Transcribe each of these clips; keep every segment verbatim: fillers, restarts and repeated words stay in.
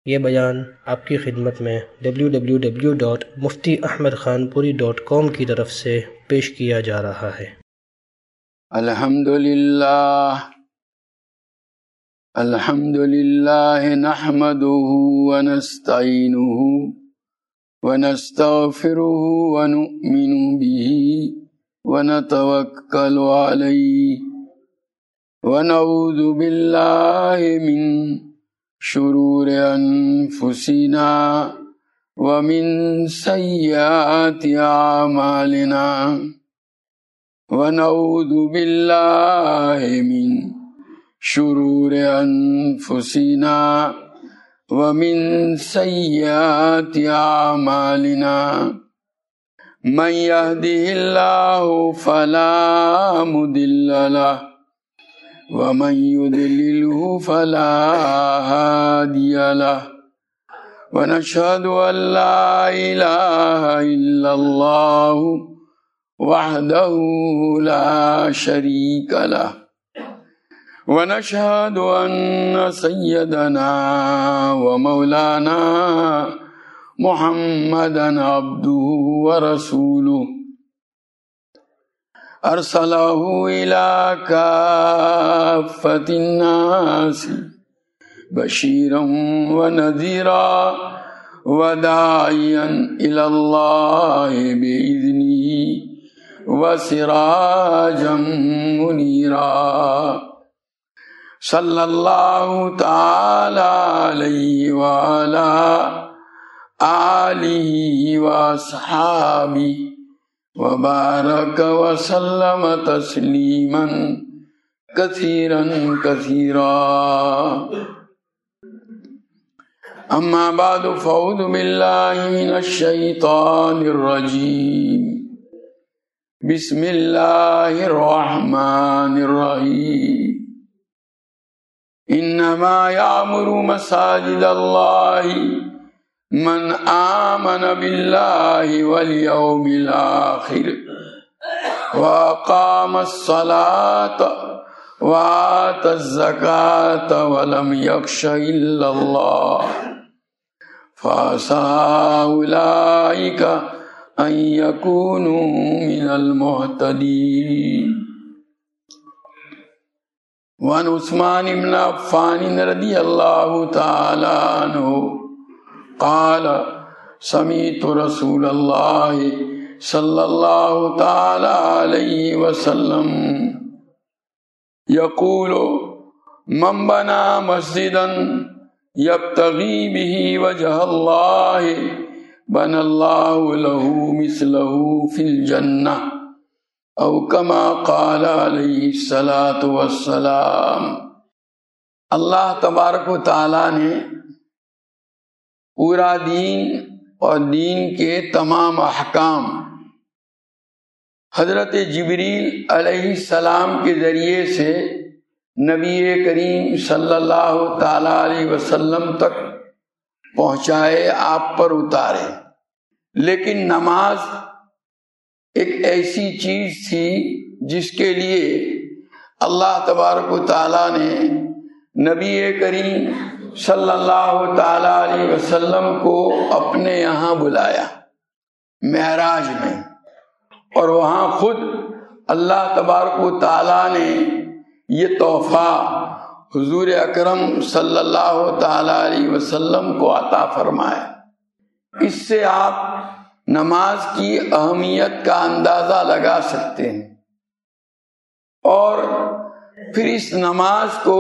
یہ بیان آپ کی خدمت میں W W W dot Mufti Ahmed Khanpuri dot کام کی طرف سے پیش کیا جا رہا ہے۔ الحمدللہ الحمدللہ نحمده ونستعینه ونستغفره ونؤمن به ونتوکل علیہ ونعوذ باللہ من شرور انفسنا ومن سیئات اعمالنا ونعوذ باللہ من شرور انفسنا ومن سیئات اعمالنا من يهده الله فلا مضل له ومن يضلله فلا هادي له ونشهد أن لا إله إلا الله وحده لا شريك له ونشهد أن سيدنا ومولانا محمدا عبده ورسوله أرسله إلى كافة الناس بشيرا ونذيرا وداعيا إلى الله بإذنه وسراجا منيرا صلى الله تعالى عليه وعلى آله وأصحابه وبارك وسلم تسليما كثيرا كثيرا أما بعد فأعوذ بالله من الشيطان الرجيم بسم الله الرحمن الرحيم إنما يعمر مساجد الله من آمن بالله واليوم الآخر وأقام الصلاة وآتى الزكاة ولم يخش إلا الله فعسى أولئك أن يكونوا من المهتدين وعن عثمان بن عفان رضي الله تعالى عنه قال سمعت رسول الله صلى الله تعالى عليه وسلم يقول من بنى مسجدا يبتغي به وجه الله بنى الله له مثله في الجنة او كما قال علیہ الصلاۃ والسلام۔ اللہ تبارک و تعالیٰ نے پورا دین اور دین کے تمام احکام حضرت جبریل علیہ السلام کے ذریعے سے نبی کریم صلی اللہ تعالی علیہ وسلم تک پہنچائے، آپ پر اتارے۔ لیکن نماز ایک ایسی چیز تھی جس کے لیے اللہ تبارک و تعالیٰ نے نبی کریم صلی اللہ تعالی علیہ وسلم کو اپنے یہاں بلایا معراج میں، اور وہاں خود اللہ تبارک و تعالیٰ نے یہ تحفہ حضور اکرم صلی اللہ تعالی علیہ وسلم کو عطا فرمایا۔ اس سے آپ نماز کی اہمیت کا اندازہ لگا سکتے ہیں، اور پھر اس نماز کو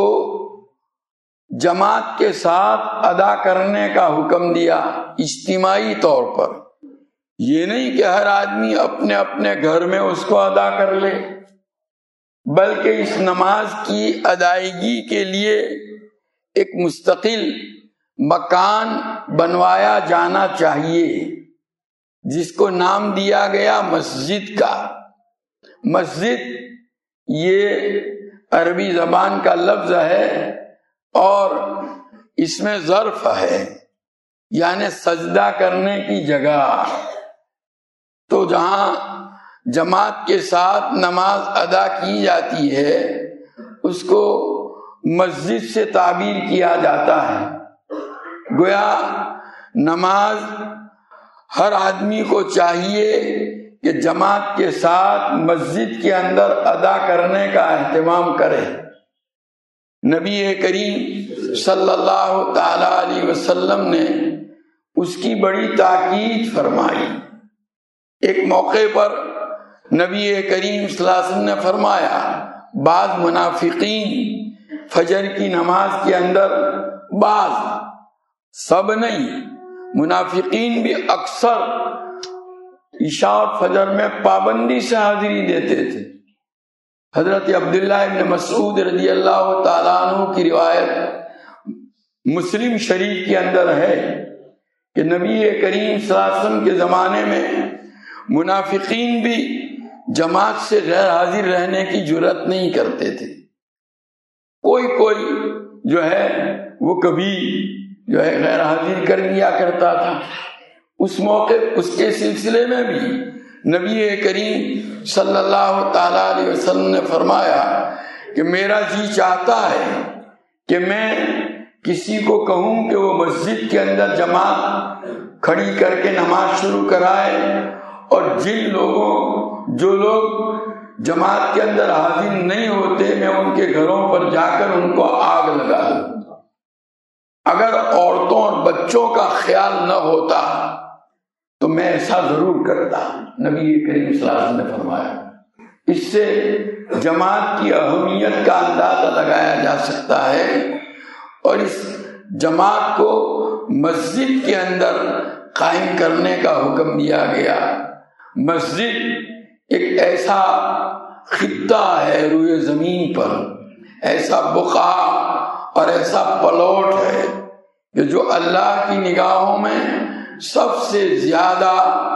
جماعت کے ساتھ ادا کرنے کا حکم دیا اجتماعی طور پر۔ یہ نہیں کہ ہر آدمی اپنے اپنے گھر میں اس کو ادا کر لے، بلکہ اس نماز کی ادائیگی کے لیے ایک مستقل مکان بنوایا جانا چاہیے، جس کو نام دیا گیا مسجد کا۔ مسجد یہ عربی زبان کا لفظ ہے اور اس میں ظرف ہے، یعنی سجدہ کرنے کی جگہ۔ تو جہاں جماعت کے ساتھ نماز ادا کی جاتی ہے اس کو مسجد سے تعبیر کیا جاتا ہے۔ گویا نماز ہر آدمی کو چاہیے کہ جماعت کے ساتھ مسجد کے اندر ادا کرنے کا اہتمام کرے۔ نبی کریم صلی اللہ تعالی علیہ وسلم نے اس کی بڑی تاکید فرمائی۔ ایک موقع پر نبی کریم صلی اللہ علیہ وسلم نے فرمایا بعض منافقین فجر کی نماز کے اندر، بعض، سب نہیں، منافقین بھی اکثر عشاء اور فجر میں پابندی سے حاضری دیتے تھے۔ حضرت عبداللہ ابن مسعود رضی اللہ تعالیٰ عنہ کی روایت مسلم شریف کے اندر ہے کہ نبی کریم صلی اللہ علیہ وسلم کے زمانے میں منافقین بھی جماعت سے غیر حاضر رہنے کی جرات نہیں کرتے تھے۔ کوئی کوئی جو ہے وہ کبھی جو ہے غیر حاضر کر لیا کرتا تھا۔ اس موقع اس کے سلسلے میں بھی نبی کریم صلی اللہ تعالی علیہ وسلم نے فرمایا کہ میرا جی چاہتا ہے کہ میں کسی کو کہوں کہ وہ مسجد کے اندر جماعت کھڑی کر کے نماز شروع کرائے، اور جن لوگوں جو لوگ جماعت کے اندر حاضر نہیں ہوتے میں ان کے گھروں پر جا کر ان کو آگ لگا دوں۔ اگر عورتوں اور بچوں کا خیال نہ ہوتا تو میں ایسا ضرور کرتا، نبی کریم صلی اللہ علیہ وسلم نے فرمایا۔ اس سے جماعت کی اہمیت کا اندازہ لگایا جا سکتا ہے، اور اس جماعت کو مسجد کے اندر قائم کرنے کا حکم دیا گیا۔ مسجد ایک ایسا خطہ ہے روئے زمین پر، ایسا بقعہ اور ایسا پلاٹ ہے کہ جو اللہ کی نگاہوں میں سب سے زیادہ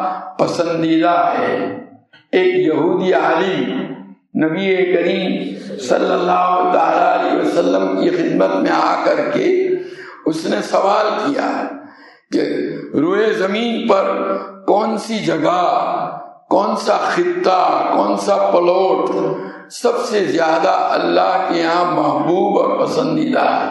پسندیدہ ہے۔ ایک یہودی عالم نبی کریم صلی اللہ تعالی علیہ وسلم کی خدمت میں آ کر کے اس نے سوال کیا کہ روئے زمین پر کون سی جگہ، کون سا خطہ، کون سا پلاٹ سب سے زیادہ اللہ کے یہاں محبوب اور پسندیدہ ہے؟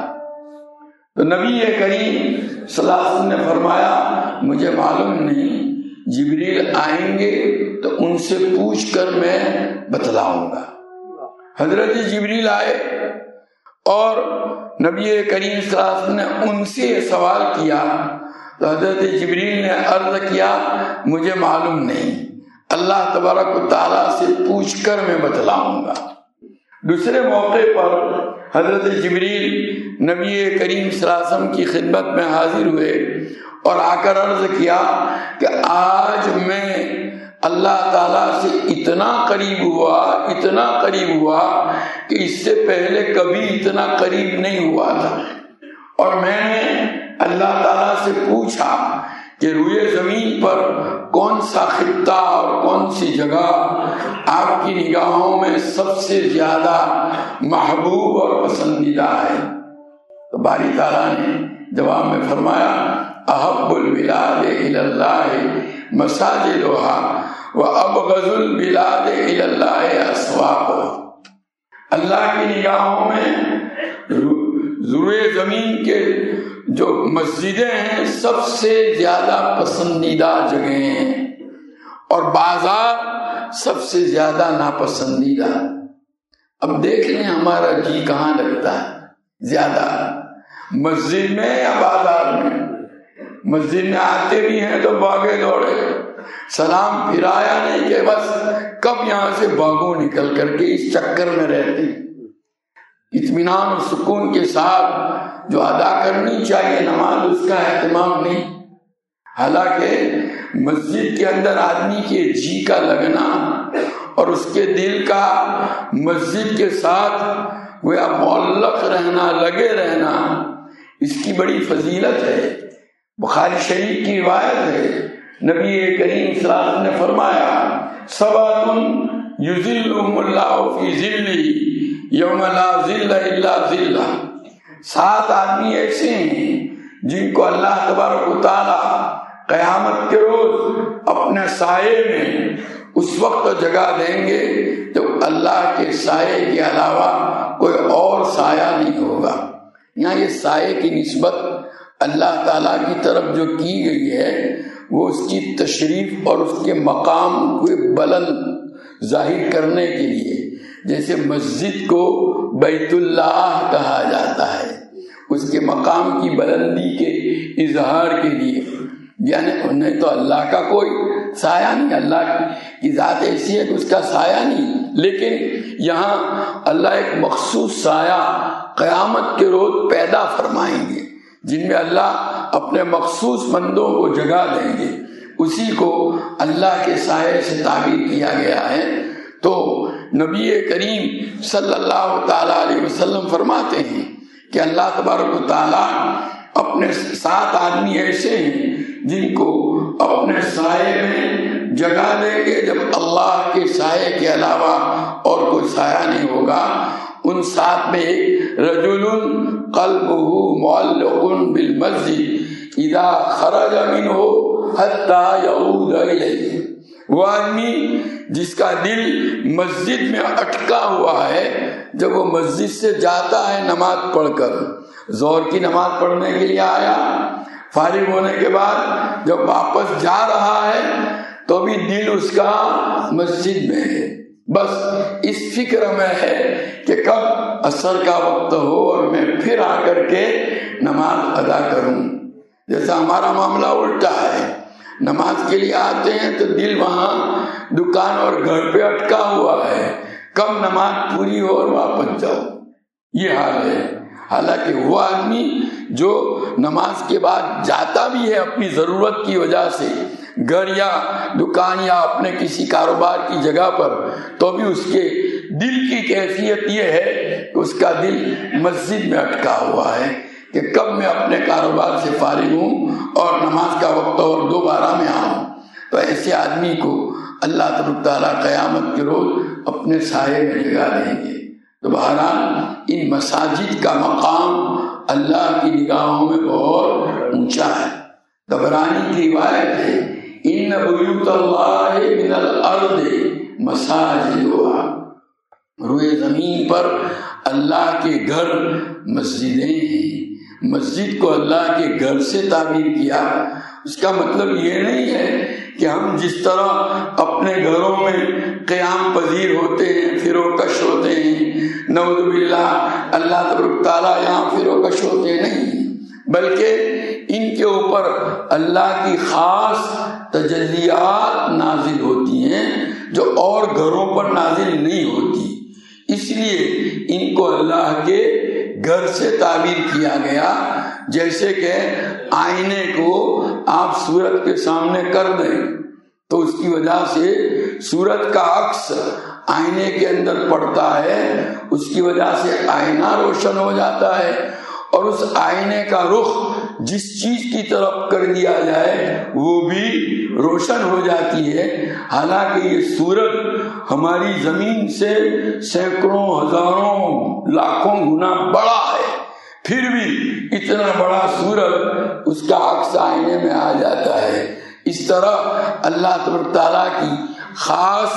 تو نبی کریم صلی اللہ علیہ وسلم نے فرمایا مجھے معلوم نہیں، جبریل آئیں گے تو ان سے پوچھ کر میں بتلاؤں گا۔ حضرت جبریل آئے اور نبی کریم صلی اللہ علیہ وسلم نے ان سے یہ سوال کیا تو حضرت جبریل نے عرض کیا مجھے معلوم نہیں، اللہ تبارک و تعالیٰ سے پوچھ کر میں بتلاؤں گا۔ دوسرے موقع پر حضرت جبریل نبی کریم صلی اللہ علیہ وسلم کی خدمت میں حاضر ہوئے اور آ کر عرض کیا کہ آج میں اللہ تعالیٰ سے اتنا قریب ہوا اتنا قریب ہوا کہ اس سے پہلے کبھی اتنا قریب نہیں ہوا تھا، اور میں نے اللہ تعالیٰ سے پوچھا کہ روئے زمین پر کون سا خطہ اور کون سی جگہ آپ کی نگاہوں میں سب سے زیادہ محبوب اور پسندیدہ ہے؟ تو باری تعالیٰ نے جواب میں فرمایا احب البلاد الی اللہ مساجدها وابغض البلاد الی اللہ اسواقها۔ اللہ کی نگاہوں میں روئے زمین کے جو مسجدیں ہیں سب سے زیادہ پسندیدہ جگہیں ہیں، اور بازار سب سے زیادہ ناپسندیدہ۔ اب دیکھ لیں ہمارا جی کہاں لگتا ہے زیادہ، مسجد میں یا بازار میں؟ مسجد میں آتے بھی ہیں تو بھاگے دوڑے، سلام پھرایا نہیں کہ بس کب یہاں سے بھاگو نکل کر کے، اس چکر میں رہتے ہیں۔ اطمینان و سکون کے ساتھ جو ادا کرنی چاہیے نماز اس کا اہتمام نہیں۔ حالانکہ مسجد کے اندر آدمی کے جی کا لگنا اور اس کے دل کا مسجد کے ساتھ گویا معلق رہنا، لگے رہنا، اس کی بڑی فضیلت ہے۔ بخاری شریف کی روایت ہے، نبی کریم صلی اللہ علیہ وسلم نے فرمایا سبعۃ یظلهم اللہ فی ظلہ یوم لا ظل الا ظلہ۔ سات آدمی ایسے ہیں جن کو اللہ تبارک و تعالی قیامت کے روز اپنے سائے میں اس وقت جگہ دیں گے جب اللہ کے سائے کے علاوہ کوئی اور سایہ نہیں ہوگا۔ یہاں یہ سائے کی نسبت اللہ تعالیٰ کی طرف جو کی گئی ہے وہ اس کی تشریف اور اس کے مقام کو بلند ظاہر کرنے کے لیے، جیسے مسجد کو بیت اللہ کہا جاتا ہے، اس کے مقام کی بلندی کے اظہار کے لیے، یعنی انہیں تو اللہ کا کوئی سایہ نہیں، اللہ کی ذات ایسی ہے کہ اس کا سایہ نہیں، لیکن یہاں اللہ ایک مخصوص سایہ قیامت کے روز پیدا فرمائیں گے جن میں اللہ اپنے مخصوص بندوں کو جگہ دیں گے، اسی کو اللہ کے سائے سے تعبیر کیا گیا ہے۔ تو نبی کریم صلی اللہ تعالی علیہ وسلم فرماتے ہیں کہ اللہ تبارک و تعالیٰ اپنے سات آدمی ایسے ہیں جن کو اپنے سائے میں جگہ دیں گے جب اللہ کے سائے کے علاوہ اور کوئی سایہ نہیں ہوگا۔ ان سات میں ایک رجل قلبہ معلق بالمسجد اذا خرج منہ حتی یعود الیہ، وہ آدمی جس کا دل مسجد میں اٹکا ہوا ہے، جب وہ مسجد سے جاتا ہے نماز پڑھ کر، ظہر کی نماز پڑھنے کے لیے آیا، فارغ ہونے کے بعد جب واپس جا رہا ہے تو بھی دل اس کا مسجد میں ہے، بس اس فکر میں ہے کہ کب عصر کا وقت ہو اور میں پھر آ کر کے نماز ادا کروں۔ جیسا ہمارا معاملہ الٹا ہے، نماز کے لیے آتے ہیں تو دل وہاں دکان اور گھر پہ اٹکا ہوا ہے، کب نماز پوری ہو اور واپس جاؤ، یہ حال ہے۔ حالانکہ وہ آدمی جو نماز کے بعد جاتا بھی ہے اپنی ضرورت کی وجہ سے گھر یا دکان یا اپنے کسی کاروبار کی جگہ پر، تو بھی اس کے دل کی کیفیت یہ ہے کہ اس کا دل مسجد میں اٹکا ہوا ہے کہ کب میں اپنے کاروبار سے فارغ ہوں اور نماز کا وقت اور دوبارہ میں آؤں۔ تو ایسے آدمی کو اللہ تبارک تعالیٰ قیامت کے روز اپنے سائے میں جگہ دیں گے۔ تو بہرحال ان مساجد کا مقام اللہ کی نگاہوں میں بہت اونچا ہے۔ طبرانی کی روایت ہے ان بیوت اللہ من الارض مساجدها، روئے زمین پر اللہ کے گھر مسجدیں ہیں۔ مسجد کو اللہ کے گھر سے تعبیر کیا، اس کا مطلب یہ نہیں ہے کہ ہم جس طرح اپنے گھروں میں قیام پذیر ہوتے ہیں، فروکش ہوتے ہیں، نعوذ باللہ اللہ تبارک تعالیٰ یہاں فروکش ہوتے نہیں، بلکہ ان کے اوپر اللہ کی خاص تجلیات نازل ہوتی ہیں جو اور گھروں پر نازل نہیں ہوتی، اس لیے ان کو اللہ کے گھر سے تعبیر کیا گیا۔ جیسے کہ آئینے کو آپ صورت کے سامنے کر دیں تو اس کی وجہ سے صورت کا عکس آئینے کے اندر پڑتا ہے، اس کی وجہ سے آئینہ روشن ہو جاتا ہے، اور اس آئینے کا رخ جس چیز کی طرف کر دیا جائے وہ بھی روشن ہو جاتی ہے۔ حالانکہ یہ صورت ہماری زمین سے سینکڑوں ہزاروں لاکھوں گنا بڑا ہے، پھر بھی اتنا بڑا صورت اس کا عکس آئینے میں آ جاتا ہے۔ اس طرح اللہ تبارک تعالیٰ کی خاص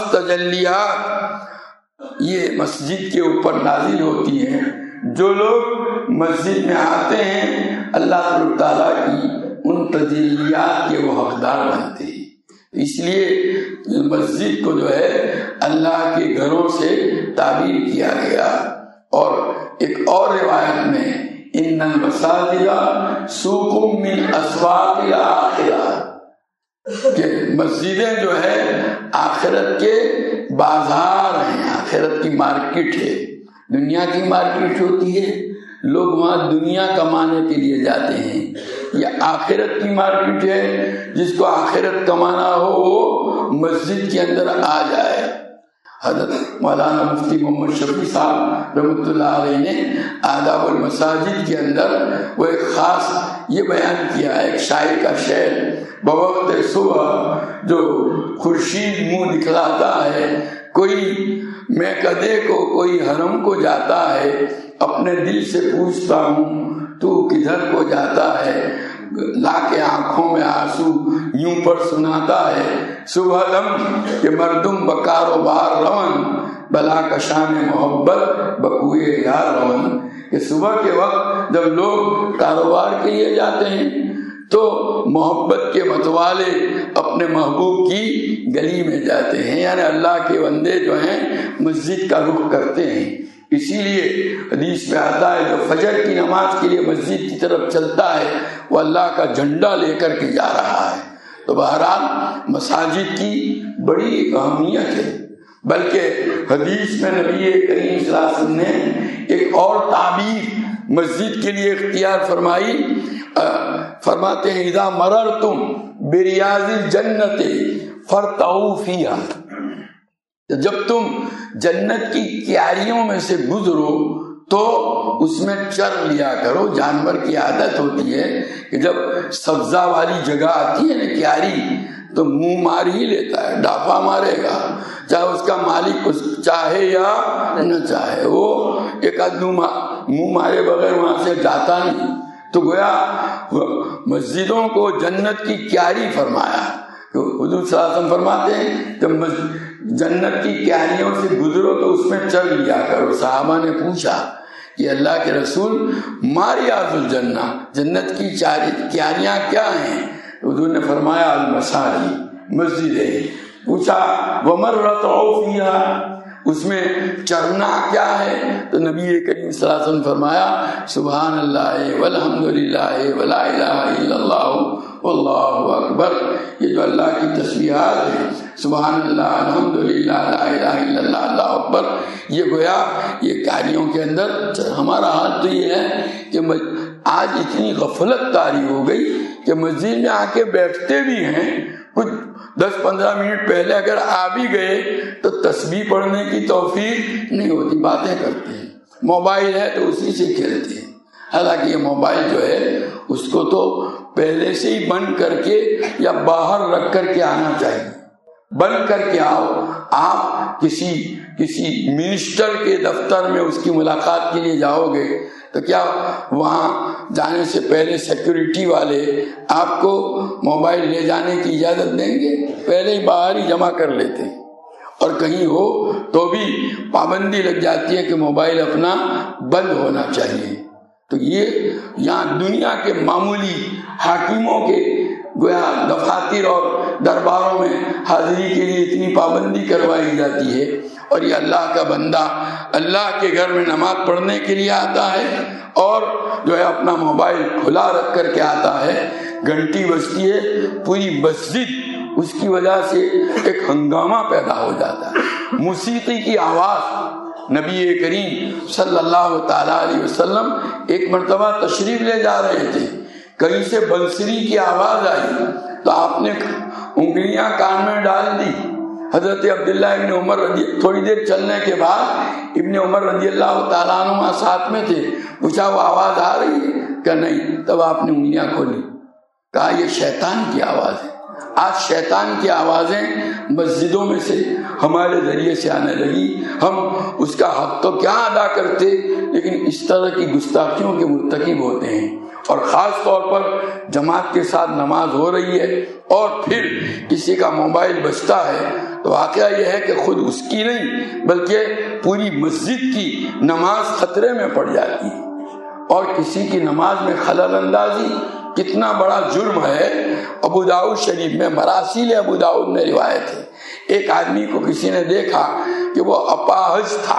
تجلیات یہ مسجد کے اوپر نازل ہوتی ہیں۔ جو لوگ مسجد میں آتے ہیں اللہ تبارک تعالیٰ کی ان تجلیات کے وہ حقدار بنتے ہیں۔ اس لیے مسجد کو جو ہے اللہ کے گھروں سے تعبیر کیا گیا۔ اور ایک اور روایت میں ان المساجد سوق من اسواق الاخرہ، کہ مسجدیں جو ہے آخرت کے بازار ہیں، آخرت کی مارکیٹ ہے۔ دنیا کی مارکیٹ ہوتی ہے، لوگ وہاں دنیا کمانے کے لیے جاتے ہیں، یا آخرت کی مارکیٹ ہے، جس کو آخرت کمانا ہو وہ مسجد کے اندر آ جائے۔ حضرت مولانا مفتی محمد شفیع صاحب رحمۃ اللہ علیہ نے آداب المساجد کے اندر وہ ایک خاص یہ بیان کیا ہے، ایک شاعر کا شعر، بوقت صبح جو خورشید منہ دکھلاتا ہے، کوئی میں کدے کو کوئی حرم کو جاتا ہے، اپنے دل سے پوچھتا ہوں تو کدھر کو جاتا ہے، لا کے آنکھوں میں آنسو یوں پر سناتا ہے، صبح دم کہ مردم بکار و بار رون، بلا کشان محبت بکوئے یار رون، کہ صبح کے وقت جب لوگ کاروبار کے لیے جاتے ہیں تو محبت کے متوالے اپنے محبوب کی گلی میں جاتے ہیں، یعنی اللہ کے بندے جو ہیں مسجد کا رخ کرتے ہیں۔ اسی لیے حدیث میں آتا ہے جو فجر کی نماز کے لیے مسجد کی طرف چلتا ہے وہ اللہ کا جھنڈا لے کر کے جا رہا ہے۔ تو بہرحال مساجد کی بڑی اہمیت ہے، بلکہ حدیث میں نبی کریم صلی اللہ علیہ وسلم نے ایک اور تعبیر مسجد کے لیے اختیار فرمائی، فرماتے ہیں اذا مررتم بریاض الجنت فرتعوا فیہا، جب تم جنت کی کیاریوں میں سے گزرو تو اس میں چر لیا کرو۔ جانور کی عادت ہوتی ہے کہ جب سبزہ والی جگہ آتی ہے نا کیاری تو منہ مار ہی لیتا ہے، ڈاپا مارے گا، چاہے اس کا مالک اس چاہے یا نہ چاہے، وہ ایک آدمی منہ مارے بغیر وہاں سے جاتا نہیں۔ تو گویا مسجدوں کو جنت کی کیاری فرمایا۔ حضور صلی اللہ علیہ وسلم فرماتے ہیں جب جنت کی کیاریوں سے گزرو تو اس میں چل لیا کرو۔ صحابہ نے پوچھا کہ اللہ کے رسول ما ریاض الجنہ، جنت کی کیاریاں کیا ہیں؟ حضور نے فرمایا المساجد، مسجد ہے۔ پوچھا ومرتعوا فیہا، اس میں چرنا کیا ہے؟ تو نبی کریم صلی اللہ علیہ وسلم فرمایا سبحان اللہ والحمد للہ ولا الہ الا اللہ واللہ اکبر۔ یہ جو اللہ کی تسبیحات ہیں، سبحان اللہ، الحمد للہ، لا الہ الا اللہ، اللہ اکبر، یہ گویا یہ کاریوں کے اندر ہمارا حال تو یہ ہے کہ آج اتنی غفلت طاری ہو گئی کہ مسجد میں آ کے بیٹھتے بھی ہیں، کچھ دس پندرہ منٹ پہلے اگر آ بھی گئے تو تسبیح پڑھنے کی توفیق نہیں ہوتی، باتیں کرتے ہیں، موبائل ہے تو اسی سے کھیلتے ہیں۔ حالانکہ یہ موبائل جو ہے اس کو تو پہلے سے ہی بند کر کے یا باہر رکھ کر کے آنا چاہیے، بند کر کے آؤ۔ آپ کسی کسی منسٹر کے دفتر میں اس کی ملاقات کے لیے جاؤ گے تو کیا وہاں جانے سے پہلے سیکیورٹی والے آپ کو موبائل لے جانے کی اجازت دیں گے؟ پہلے ہی باہر ہی جمع کر لیتے ہیں۔ اور کہیں ہو تو بھی پابندی لگ جاتی ہے کہ موبائل اپنا بند ہونا چاہیے۔ تو یہ یہاں دنیا کے معمولی حاکموں کے گویا دفاتر اور درباروں میں حاضری کے لیے اتنی پابندی کروائی جاتی ہے، اور یہ اللہ کا بندہ اللہ کے گھر میں نماز پڑھنے کے لیے آتا ہے اور جو ہے اپنا موبائل کھلا رکھ کر کے آتا ہے، گھنٹی بجتی ہے، پوری مسجد اس کی وجہ سے ایک ہنگامہ پیدا ہو جاتا ہے، موسیقی کی آواز۔ نبی کریم صلی اللہ تعالیٰ علیہ وسلم ایک مرتبہ تشریف لے جا رہے تھے، کہیں سے بنسری کی آواز آئی تو آپ نے انگلیاں کان میں ڈال دی۔ حضرت عبداللہ ابن عمر رضی تھوڑی دیر چلنے کے بعد ابن عمر رضی اللہ تعالیٰ عنہ ساتھ میں تھے، پوچھا وہ آواز آ رہی ہے کہ نہیں؟ تب آپ نے انگلیاں کھولی، کہا یہ شیطان کی آواز ہے۔ آج شیطان کی آوازیں مسجدوں میں سے ہمارے ذریعے سے آنے لگی، ہم اس کا حق تو کیا ادا کرتے، لیکن اس طرح کی گستاخیوں کے مرتکب ہوتے ہیں۔ اور خاص طور پر جماعت کے ساتھ نماز ہو رہی ہے اور پھر کسی کا موبائل بجتا ہے تو واقعہ یہ ہے کہ خود اس کی نہیں بلکہ پوری مسجد کی نماز خطرے میں پڑ جاتی ہے۔ اور کسی کی نماز میں خلل اندازی کتنا بڑا جرم ہے۔ ابو داؤد شریف میں مراسیل ابو داؤد میں روایت ہے، ایک آدمی کو کسی نے دیکھا کہ وہ اپاہج تھا،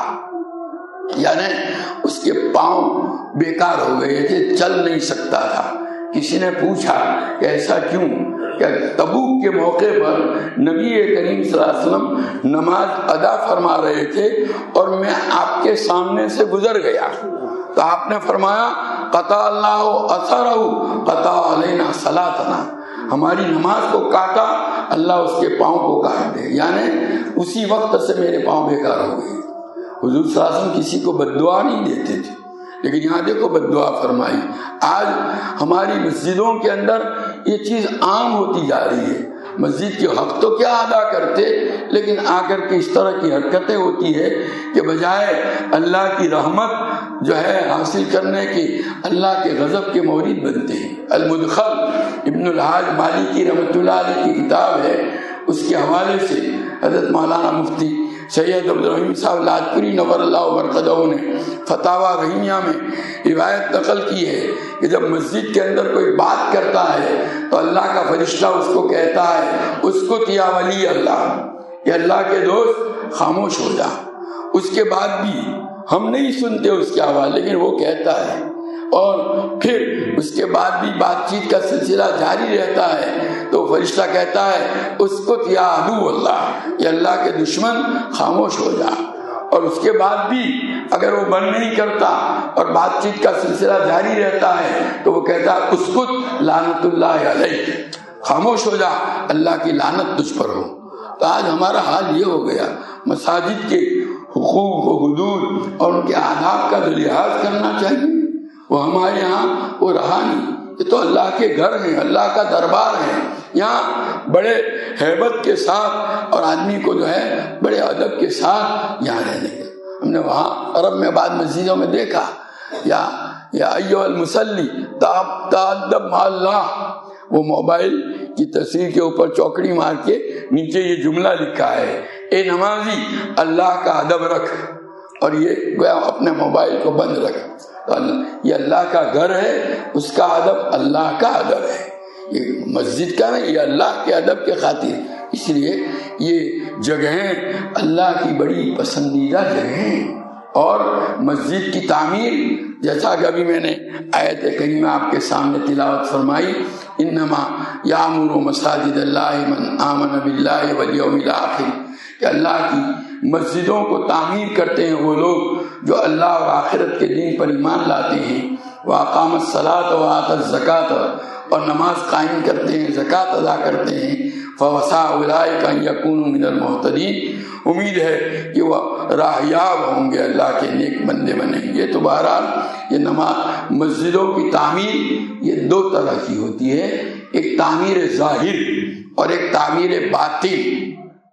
یعنی اس کے پاؤں بیکار ہو گئے تھے، چل نہیں سکتا تھا۔ کسی نے پوچھا کہ ایسا کیوں؟ کہ تبوک کے موقع پر نبی کریم صلی اللہ علیہ وسلم نماز ادا فرما رہے تھے اور میں آپ کے سامنے سے گزر گیا تو آپ نے فرمایا قطع اللہ اثرہ قطع علینا صلاتنا، ہماری نماز کو کاٹا، اللہ اس کے پاؤں کو کاٹ دے، یعنی اسی وقت سے میرے پاؤں بیکار ہو گئے۔ حضور صلی اللہ علیہ وسلم کسی کو بد دعا نہیں دیتے تھے، لیکن یہاں دیکھو بد دعا فرمائی۔ آج ہماری مسجدوں کے اندر یہ چیز عام ہوتی جا رہی ہے، مسجد کے حق تو کیا ادا کرتے، لیکن آ کر کے اس طرح کی حرکتیں ہوتی ہے کہ بجائے اللہ کی رحمت جو ہے حاصل کرنے کی اللہ کے غضب کے مورد بنتے ہیں۔ المدخل ابن الحاج مالکی رحمۃ اللہ علیہ کی کتاب ہے، اس کے حوالے سے حضرت مولانا مفتی سید عبدالرحیم صاحب لاجپوری نور اللہ مرقدہ نے فتاوا رحیمیہ میں روایت نقل کی ہے کہ جب مسجد کے اندر کوئی بات کرتا ہے تو اللہ کا فرشتہ اس کو کہتا ہے اسکت یا ولی اللہ، کہ اللہ کے دوست خاموش ہو جا۔ اس کے بعد بھی ہم نہیں سنتے اس کی آواز، لیکن وہ کہتا ہے، اور پھر اس کے بعد بھی بات چیت کا سلسلہ جاری رہتا ہے تو فرشتہ کہتا ہے اسکت یا عدو اللہ، کہ اللہ کے دشمن خاموش ہو جا۔ اور اس کے بعد بھی اگر وہ بند نہیں کرتا اور بات چیت کا سلسلہ جاری رہتا ہے تو وہ کہتا ہے اسکت لعنت اللہ علیک، خاموش ہو جا، اللہ کی لعنت تجھ پر ہو۔ تو آج ہمارا حال یہ ہو گیا، مساجد کے حقوق و حدود اور ان کے آداب کا جو لحاظ کرنا چاہیے وہ ہمارے یہاں وہ رہا نہیں۔ یہ تو اللہ کے گھر ہیں، اللہ کا دربار ہے، یہاں بڑے ہیبت کے ساتھ اور آدمی کو جو ہے بڑے ادب کے ساتھ یہاں رہنے کا۔ ہم نے وہاں عرب میں بعض مسجدوں میں دیکھا، یا یا ایھا المصلی تأدب مع اللہ، وہ موبائل کی تصویر کے اوپر چوکڑی مار کے نیچے یہ جملہ لکھا ہے، اے نمازی اللہ کا ادب رکھ، اور یہ گویا اپنے موبائل کو بند رکھ۔ تو یہ اللہ کا گھر ہے، اس کا ادب اللہ کا ادب ہے، یہ مسجد کا نہیں، یہ اللہ کے ادب کے خاطر۔ اس لیے یہ جگہیں اللہ کی بڑی پسندیدہ جگہیں، اور مسجد کی تعمیر جیسا کہ ابھی میں نے آیت کریمہ آپ کے سامنے تلاوت فرمائی، انما یعمر مساجد اللہ من آمن باللہ والیوم الآخر، کہ اللہ کی مسجدوں کو تعمیر کرتے ہیں وہ لوگ جو اللہ اور آخرت کے دن پر ایمان لاتے ہیں، وَأَقَامَ الصَّلَاةَ وَآتَى الزَّكَاةَ، اور نماز قائم کرتے ہیں، زکوٰۃ ادا کرتے ہیں، فَوَسَعَ أُولَٰئِكَ أَن يَكُونُوا مِنَ الْمُهْتَدِينَ، امید ہے کہ وہ راہیاب ہوں گے، اللہ کے نیک بندے بنیں گے۔ تو بہرحال یہ نماز مسجدوں کی تعمیر یہ دو طرح کی ہوتی ہے، ایک تعمیر ظاہر اور ایک تعمیر باطن۔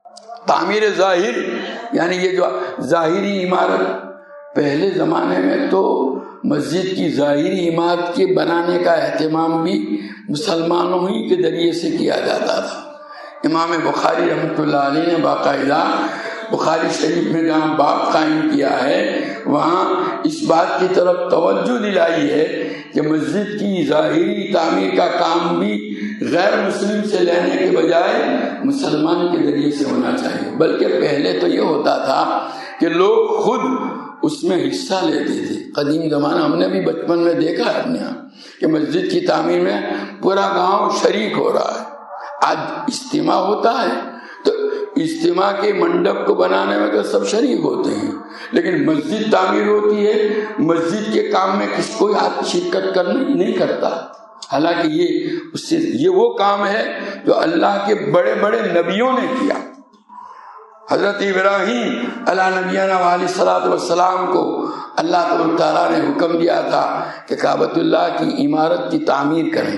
تعمیر ظاہر یعنی یہ جو ظاہری عمارت، پہلے زمانے میں تو مسجد کی ظاہری عمارت کے بنانے کا اہتمام بھی مسلمانوں ہی کے ذریعے سے کیا جاتا تھا۔ امام بخاری رحمۃ اللہ علیہ نے باقاعدہ بخاری شریف میں جہاں باب قائم کیا ہے وہاں اس بات کی طرف توجہ دلائی ہے کہ مسجد کی ظاہری تعمیر کا کام بھی غیر مسلم سے لینے کے بجائے مسلمان کے ذریعے سے ہونا چاہیے۔ بلکہ پہلے تو یہ ہوتا تھا کہ لوگ خود اس میں حصہ لیتے تھے۔ قدیم زمانہ ہم نے بھی بچپن میں دیکھا ہے اپنے یہاں کہ مسجد کی تعمیر میں پورا گاؤں شریک ہو رہا ہے۔ آج اجتماع ہوتا ہے تو اجتماع کے منڈپ کو بنانے میں تو سب شریک ہوتے ہیں، لیکن مسجد تعمیر ہوتی ہے، مسجد کے کام میں کس کوئی ہاتھ شرکت کرنے نہیں کرتا۔ حالانکہ یہ اس سے یہ وہ کام ہے جو اللہ کے بڑے بڑے نبیوں نے کیا۔ حضرت ابراہیم علیہ نبینا علیہ الصلوۃ والسلام کو اللہ تبارک تعالیٰ نے حکم دیا تھا کہ کعبۃ اللہ کی عمارت کی تعمیر کریں۔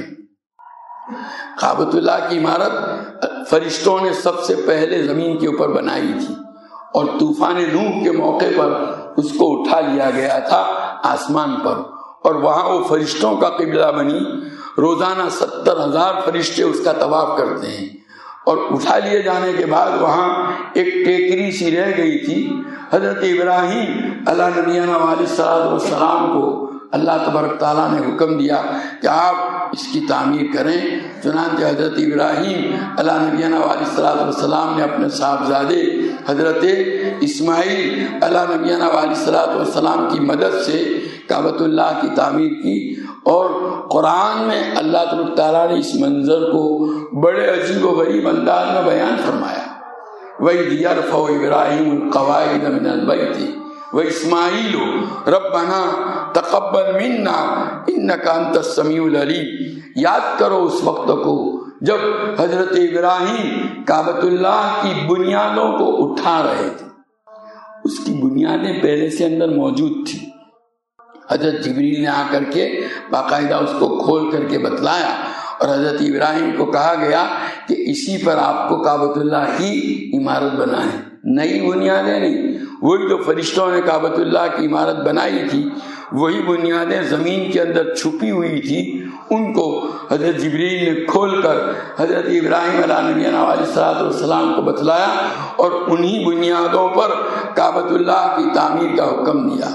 کعبۃ اللہ کی عمارت فرشتوں نے سب سے پہلے زمین کے اوپر بنائی تھی، اور طوفان نوح کے موقع پر اس کو اٹھا لیا گیا تھا آسمان پر، اور وہاں وہ فرشتوں کا قبلہ بنی۔ روزانہ ستر ہزار فرشتے اس کا طواف کرتے ہیں، اور اٹھا لیے جانے کے بعد وہاں ایک ٹیکری سی رہ گئی تھی۔ حضرت ابراہیم علیہ نبینا علیہ الصلوۃ والسلام کو اللہ تبارک تعالیٰ نے حکم دیا کہ آپ اس کی تعمیر کریں۔ چنانچہ حضرت ابراہیم علیہ نبینا علیہ الصلوۃ والسلام نے اپنے صاحبزادے حضرت اسماعیل علیہ نبینا علیہ الصلوۃ والسلام کی مدد سے کعبۃ اللہ کی تعمیر کی، اور قرآن میں اللہ تبارک تعالیٰ نے اس منظر کو بڑے عجیب و غریب انداز میں بیان فرمایا۔ وَإِذْ يَرْفَعُ إِبْرَاهِيمُ الْقَوَاعِدَ مِنَ الْبَيْتِ وَإِسْمَاعِيلُ رَبَّنَا تَقَبَّلْ مِنَّا إِنَّكَ أَنْتَ السَّمِيعُ الْعَلِيمُ۔ یاد کرو اس وقت کو جب حضرت ابراہیم کعبۃ اللہ کی بنیادوں کو اٹھا رہے تھے۔ اس کی بنیادیں پہلے سے اندر موجود تھی، حضرت جبریل نے آ کر کے باقاعدہ اس کو کھول کر کے بتلایا، اور حضرت ابراہیم کو کہا گیا کہ اسی پر آپ کو کعبۃ اللہ کی عمارت بنائیں، نئی بنیادیں نہیں۔ وہی جو فرشتوں نے کعبۃ اللہ کی عمارت بنائی تھی وہی بنیادیں زمین کے اندر چھپی ہوئی تھی، ان کو حضرت جبریل نے کھول کر حضرت ابراہیم علیہ نبینا علیہ الصلوۃ والسلام کو بتلایا، اور انہی بنیادوں پر کعبۃ اللہ کی تعمیر کا حکم دیا۔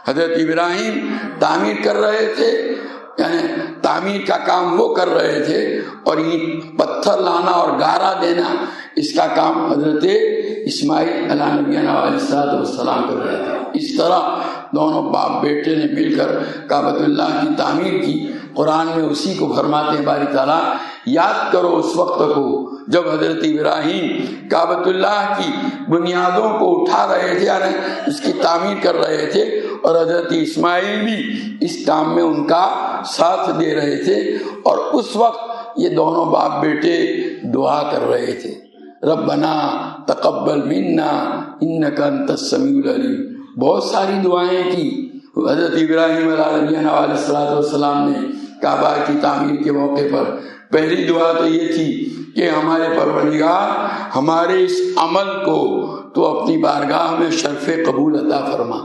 حضرت ابراہیم تعمیر کر رہے تھے، یعنی تعمیر کا کام وہ کر رہے تھے، اور یہ پتھر لانا اور گارا دینا اس کا کام حضرت اسماعیل علیہ نبینا علیہ السلام کر رہے تھے۔ اس طرح دونوں باپ بیٹے نے مل کر کعبۃ اللہ کی تعمیر کی۔ قرآن میں اسی کو فرماتے ہیں باری تعالیٰ، یاد کرو اس وقت کو جب حضرت ابراہیم کعبۃ اللہ کی بنیادوں کو اٹھا رہے تھے، یعنی اس کی تعمیر کر رہے تھے، اور حضرت اسماعیل بھی اس کام میں ان کا ساتھ دے رہے تھے، اور اس وقت یہ دونوں باپ بیٹے دعا کر رہے تھے، ربنا تقبل منا انک انت السمیع العلیم۔ بہت ساری دعائیں کی حضرت ابراہیم علیہ نبینا علیہ الصلوۃ والسلام نے کعبہ کی تعمیر کے موقع پر۔ پہلی دعا تو یہ تھی کہ ہمارے پروردگار ہمارے اس عمل کو تو اپنی بارگاہ میں شرف قبول عطا فرما۔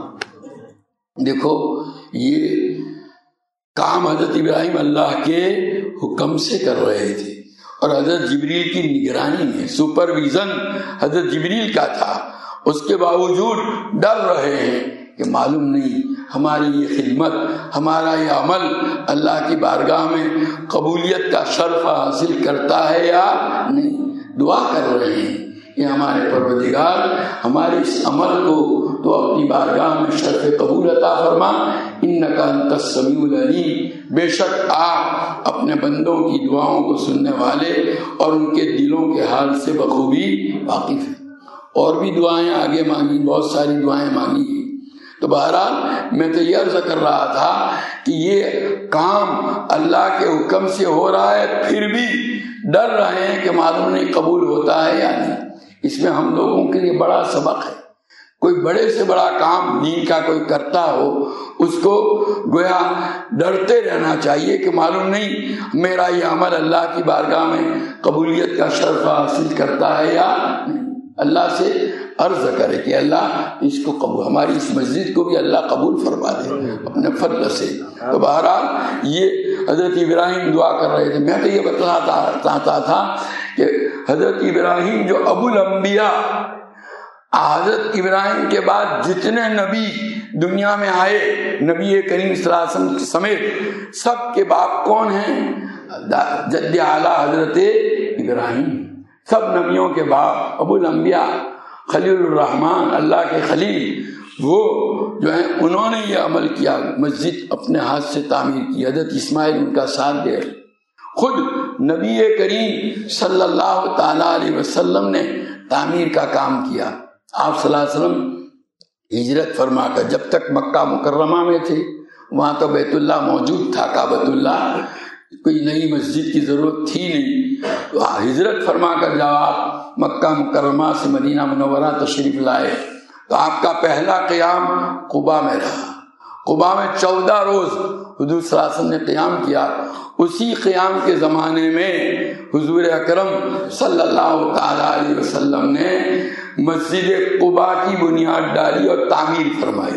دیکھو یہ کام حضرت ابراہیم اللہ کے حکم سے کر رہے تھے، اور حضرت جبریل کی نگرانی میں سپرویژن حضرت جبریل کا تھا۔ اس کے باوجود ڈر رہے ہیں کہ معلوم نہیں ہماری یہ خدمت، ہمارا یہ عمل اللہ کی بارگاہ میں قبولیت کا شرف حاصل کرتا ہے یا نہیں۔ دعا کر رہے ہیں کہ ہمارے پروردگار ہمارے اس عمل کو تو اپنی بارگاہ میں شرف قبول عطا فرما، انک انت السمیع العلیم، بے شک آپ اپنے بندوں کی دعاؤں کو سننے والے اور ان کے دلوں کے حال سے بخوبی واقف ہیں۔ اور بھی دعائیں آگے مانگی، بہت ساری دعائیں مانگی ہیں۔ تو بہرحال میں تو یہ عرض کر رہا تھا کہ یہ کام اللہ کے حکم سے ہو رہا ہے، پھر بھی ڈر رہے ہیں کہ معلوم نہیں قبول ہوتا ہے یا نہیں۔ اس میں ہم لوگوں کے لیے بڑا سبق ہے۔ کوئی بڑے سے بڑا کام دین کا کوئی کرتا ہو، اس کو گویا ڈرتے رہنا چاہیے کہ معلوم نہیں میرا یہ عمل اللہ کی بارگاہ میں قبولیت کا شرف حاصل کرتا ہے یا نہیں۔ اللہ سے عرض کرے کہ اللہ اس کو قبول، ہماری اس مسجد کو بھی اللہ قبول فرما دے اپنے فضل سے۔ تو بہرحال یہ حضرت ابراہیم دعا کر رہے تھے۔ میں تو یہ بتانا چاہتا تھا کہ حضرت ابراہیم جو ابو الانبیاء، حضرت ابراہیم کے بعد جتنے نبی دنیا میں آئے، نبی کریم صلی اللہ علیہ وسلم سمیت، سب کے باپ کون ہیں؟ جد اعلیٰ حضرت ابراہیم۔ سب نبیوں کے باپ ابو الانبیاء، خلیل الرحمن، اللہ کے خلیل، وہ جو ہیں انہوں نے یہ عمل کیا، مسجد اپنے ہاتھ سے تعمیر کی۔ حضرت اسماعیل ان کا ساتھ دے رہے۔ خود نبی کریم صلی اللہ تعالیٰ علیہ وسلم نے تعمیر کا کام کیا۔ آپ صلی اللہ علیہ وسلم ہجرت فرما کر جب تک مکہ مکرمہ میں تھے، وہاں تو بیت اللہ موجود تھا، کعبۃ اللہ، کوئی نئی مسجد کی ضرورت تھی نہیں۔ تو ہجرت فرما کر جب آپ مکہ مکرمہ سے مدینہ منورہ تشریف لائے تو آپ کا پہلا قیام قباء میں رہا۔ قباء میں چودہ روز حضور صلی اللہ علیہ وسلم نے قیام کیا۔ اسی قیام کے زمانے میں حضور اکرم صلی اللہ تعالیٰ علیہ وسلم نے مسجد قباء کی بنیاد ڈالی اور تعمیر فرمائی۔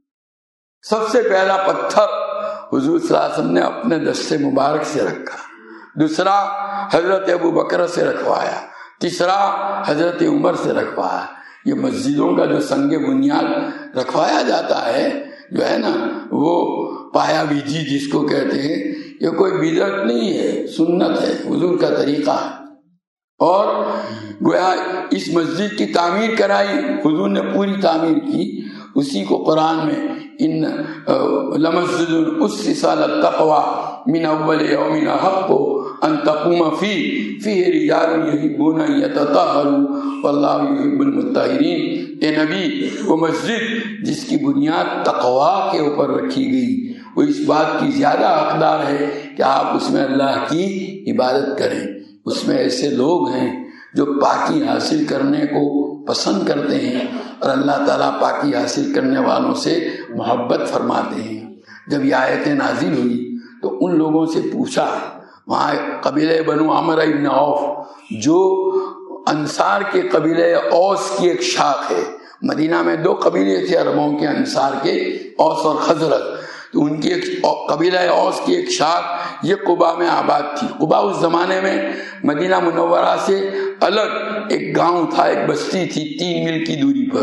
سب سے پہلا پتھر حضور صلی اللہ علیہ وسلم نے اپنے دست مبارک سے رکھا، دوسرا حضرت ابو بکر سے رکھوایا، تیسرا حضرت عمر سے رکھوایا۔ یہ مسجدوں کا جو سنگ بنیاد رکھوایا جاتا ہے، جو ہے نا وہ پایا ویدھی جس کو کہتے ہیں، یہ کوئی بدعت نہیں ہے، سنت ہے، حضور کا طریقہ ہے۔ اور گویا اس مسجد کی تعمیر کرائی، حضور نے پوری تعمیر کی۔ اسی کو قرآن میں ان لمسجد اسس علی التقوی من اول یوم احق ان تقوم فیہ فیہ رجال یحبون ان یتطہروا واللہ یحب المطہرین۔ اے نبی، وہ مسجد جس کی بنیاد تقوی کے اوپر رکھی گئی، وہ اس بات کی زیادہ حقدار ہے کہ آپ اس میں اللہ کی عبادت کریں۔ اس میں ایسے لوگ ہیں جو پاکی حاصل کرنے کو پسند کرتے ہیں، اور اللہ تعالیٰ پاکی حاصل کرنے والوں سے محبت فرماتے ہیں۔ جب یہ آیتیں نازل ہوئی تو ان لوگوں سے پوچھا، وہاں قبیلہ بنو عمرو بن عوف جو انصار کے قبیلہ اوس کی ایک شاخ ہے، مدینہ میں دو قبیلے تھے عربوں کے، انصار کے، اوس اور خزرج، تو ان کی ایک قبیلہ اوس کی ایک شاخ یہ قباء میں آباد تھی۔ قباء اس زمانے میں مدینہ منورہ سے الگ ایک گاؤں تھا، ایک بستی تھی تین میل کی دوری پر،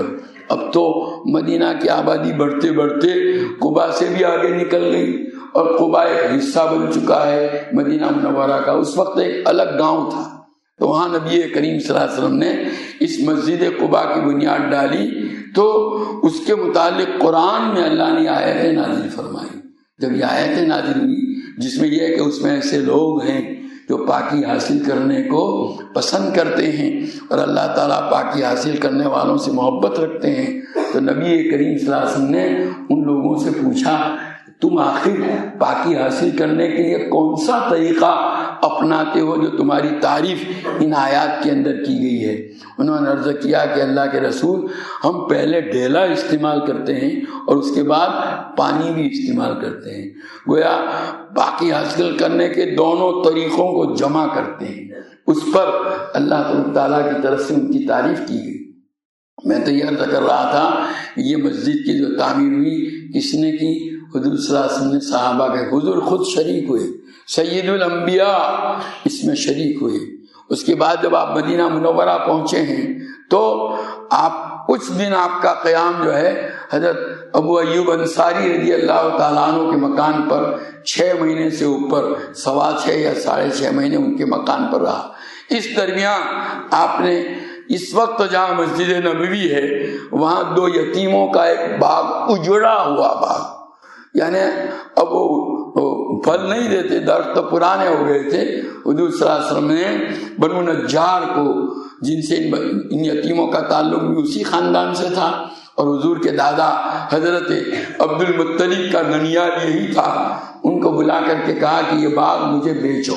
اب تو مدینہ کی آبادی بڑھتے بڑھتے قبا سے بھی آگے نکل گئی اور قبا ایک حصہ بن چکا ہے مدینہ منورہ کا. اس وقت ایک الگ گاؤں تھا. تو وہاں نبی کریم صلی اللہ علیہ وسلم نے اس مسجد قبا کی بنیاد ڈالی. تو اس کے متعلق قرآن میں اللہ نے آیتیں نازل فرمائی. جب یہ آیتیں نازل ہوئی جس میں یہ ہے کہ اس میں ایسے لوگ ہیں جو پاکی حاصل کرنے کو پسند کرتے ہیں اور اللہ تعالیٰ پاکی حاصل کرنے والوں سے محبت رکھتے ہیں، تو نبی کریم صلی اللہ علیہ وسلم نے ان لوگوں سے پوچھا تم آخر پاکی حاصل کرنے کے لیے کون سا طریقہ اپناتے ہو جو تمہاری تعریف ان آیات کے اندر کی گئی ہے؟ انہوں نے عرض کیا کہ اللہ کے رسول ہم پہلے ڈھیلا استعمال کرتے ہیں اور اس کے بعد پانی بھی استعمال کرتے ہیں. گویا پاکی حاصل کرنے کے دونوں طریقوں کو جمع کرتے ہیں. اس پر اللہ تعالیٰ کی طرف سے ان کی تعریف کی گئی. میں تو یہ عرض کر رہا تھا یہ مسجد کی جو تعمیر ہوئی کس نے کی؟ حضور صلی اللہ علیہ وسلم نے صحابہ کے، حضور خود شریک ہوئے، سید الانبیاء اس میں شریک ہوئے. اس کے بعد جب آپ مدینہ منورہ پہنچے ہیں تو آپ کچھ دن آپ کا قیام جو ہے حضرت ابو ایوب انصاری رضی اللہ تعالیٰ عنہ کے مکان پر چھ مہینے سے اوپر، سوا چھ یا ساڑھے چھ مہینے ان کے مکان پر رہا. اس درمیان آپ نے اس وقت جہاں مسجد نبوی ہے وہاں دو یتیموں کا ایک باغ، اجڑا ہوا باغ، یعنی اب وہ پھل نہیں دیتے، درخت تو پرانے ہو گئے تھے. حضور صلی اللہ علیہ وسلم نے بنو نجار کو، جن سے ان یتیموں کا تعلق بھی اسی خاندان سے تھا اور حضور کے دادا حضرت عبد المطلب کا ننیال یہی تھا، ان کو بلا کر کے کہا کہ یہ باغ مجھے بیچو.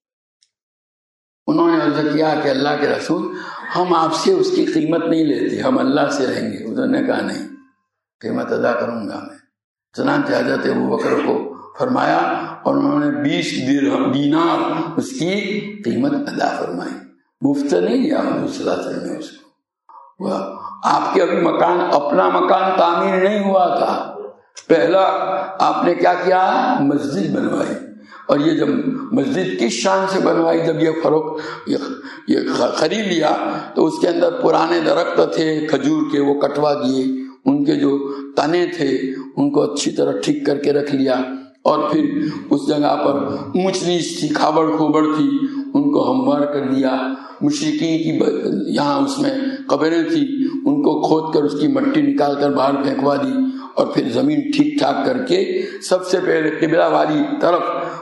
انہوں نے عرض کیا کہ اللہ کے رسول ہم آپ سے اس کی قیمت نہیں لیتے، ہم اللہ سے رہیں گے. حضور نے کہا نہیں، قیمت ادا کروں گا میں. چنانچہ حضرت ابوبکر کو فرمایا اور انہوں نے بیس درہم دینار اس کی قیمت ادا فرمائی. مفت نہیں لیا حضور صلی اللہ علیہ وسلم نے اس کو. آپ کے ابھی مکان، اپنا مکان تعمیر نہیں ہوا تھا، پہلا آپ نے کیا کیا؟ مسجد بنوائی. اور یہ جب مسجد کس شان سے بنوائی، جب یہ فروخت یہ خرید لیا تو اس کے اندر پرانے درخت تھے کھجور کے، وہ کٹوا دیے، ان کے جو تنے تھے ان کو اچھی طرح ٹھیک کر کے رکھ لیا، اور پھر اس جگہ پر اونچ نیچ تھی، کھابڑ کھوبڑ تھی، ان کو ہموار کر دیا. مشرکین کی یہاں اس میں قبریں تھی، ان کو کھود کر اس کی مٹی نکال کر باہر پھینکوا دی، اور پھر زمین ٹھیک ٹھاک کر کے سب سے پہلے قبلہ والی طرف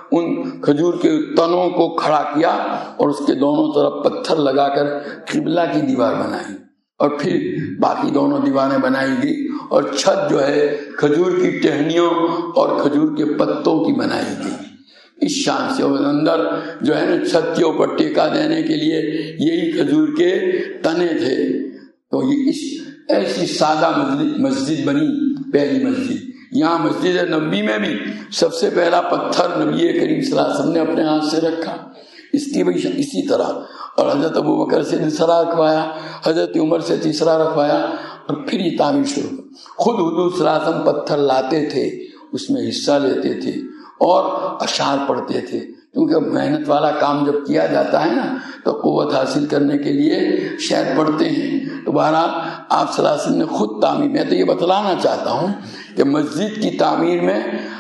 ان کھجور کے تنوں کو کھڑا کیا اور اس کے دونوں طرف پتھر لگا کر قبلہ کی دیوار بنائی، اور پھر باقی دونوں دیواریں بنائی گئی، اور چھت جو ہے کھجور کی ٹہنیوں اور کھجور کے پتوں کی بنائی گئی. اس شان سے اور اندر جو ہے نا چھت کے اوپر ٹیکا دینے کے لیے یہی کھجور کے تنے تھے. تو یہ اس ایسی سادہ مسجد مسجد بنی، پہلی مسجد. یہاں مسجد نبوی میں بھی سب سے پہلا پتھر نبی کریم صلی اللہ علیہ وسلم نے اپنے ہاتھ سے رکھا. اس کی بھی اسی طرح، اور حضرت ابوبکر سے دوسرا رکھوایا، حضرت عمر سے تیسرا رکھوایا، اور پھر یہ تعمیر شروع. خود حضور صلی اللہ علیہ وسلم پتھر لاتے تھے، اس میں حصہ لیتے تھے اور اشعار پڑھتے تھے، کیونکہ محنت والا کام جب کیا جاتا ہے نا تو قوت حاصل کرنے کے لیے شاید پڑھتے ہیں. تو بہرحال آپ صلی اللہ علیہ وسلم نے خود تعمیر. میں تو یہ بتلانا چاہتا ہوں کہ مسجد کی تعمیر میں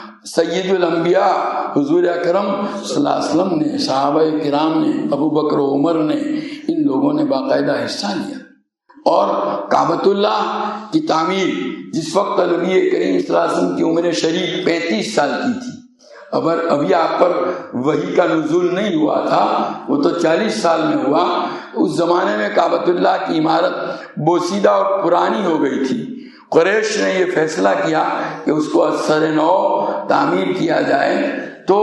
سید الانبیاء حضور اکرم صلی اللہ علیہ وسلم نے، صحابہ کرام نے، ابو بکر و عمر نے، ان لوگوں نے باقاعدہ حصہ لیا. اور کعبۃ اللہ کی تعمیر جس وقت نبی کریم صلی اللہ علیہ وسلم کی عمر شریف پینتیس سال کی تھی، اگر ابھی آپ پر وحی کا نزول نہیں ہوا تھا، وہ تو چالیس سال میں ہوا. اس زمانے میں کعبۃ اللہ کی عمارت بوسیدہ اور پرانی ہو گئی تھی. قریش نے یہ فیصلہ کیا کہ اس کو از سر نو تعمیر کیا جائے. تو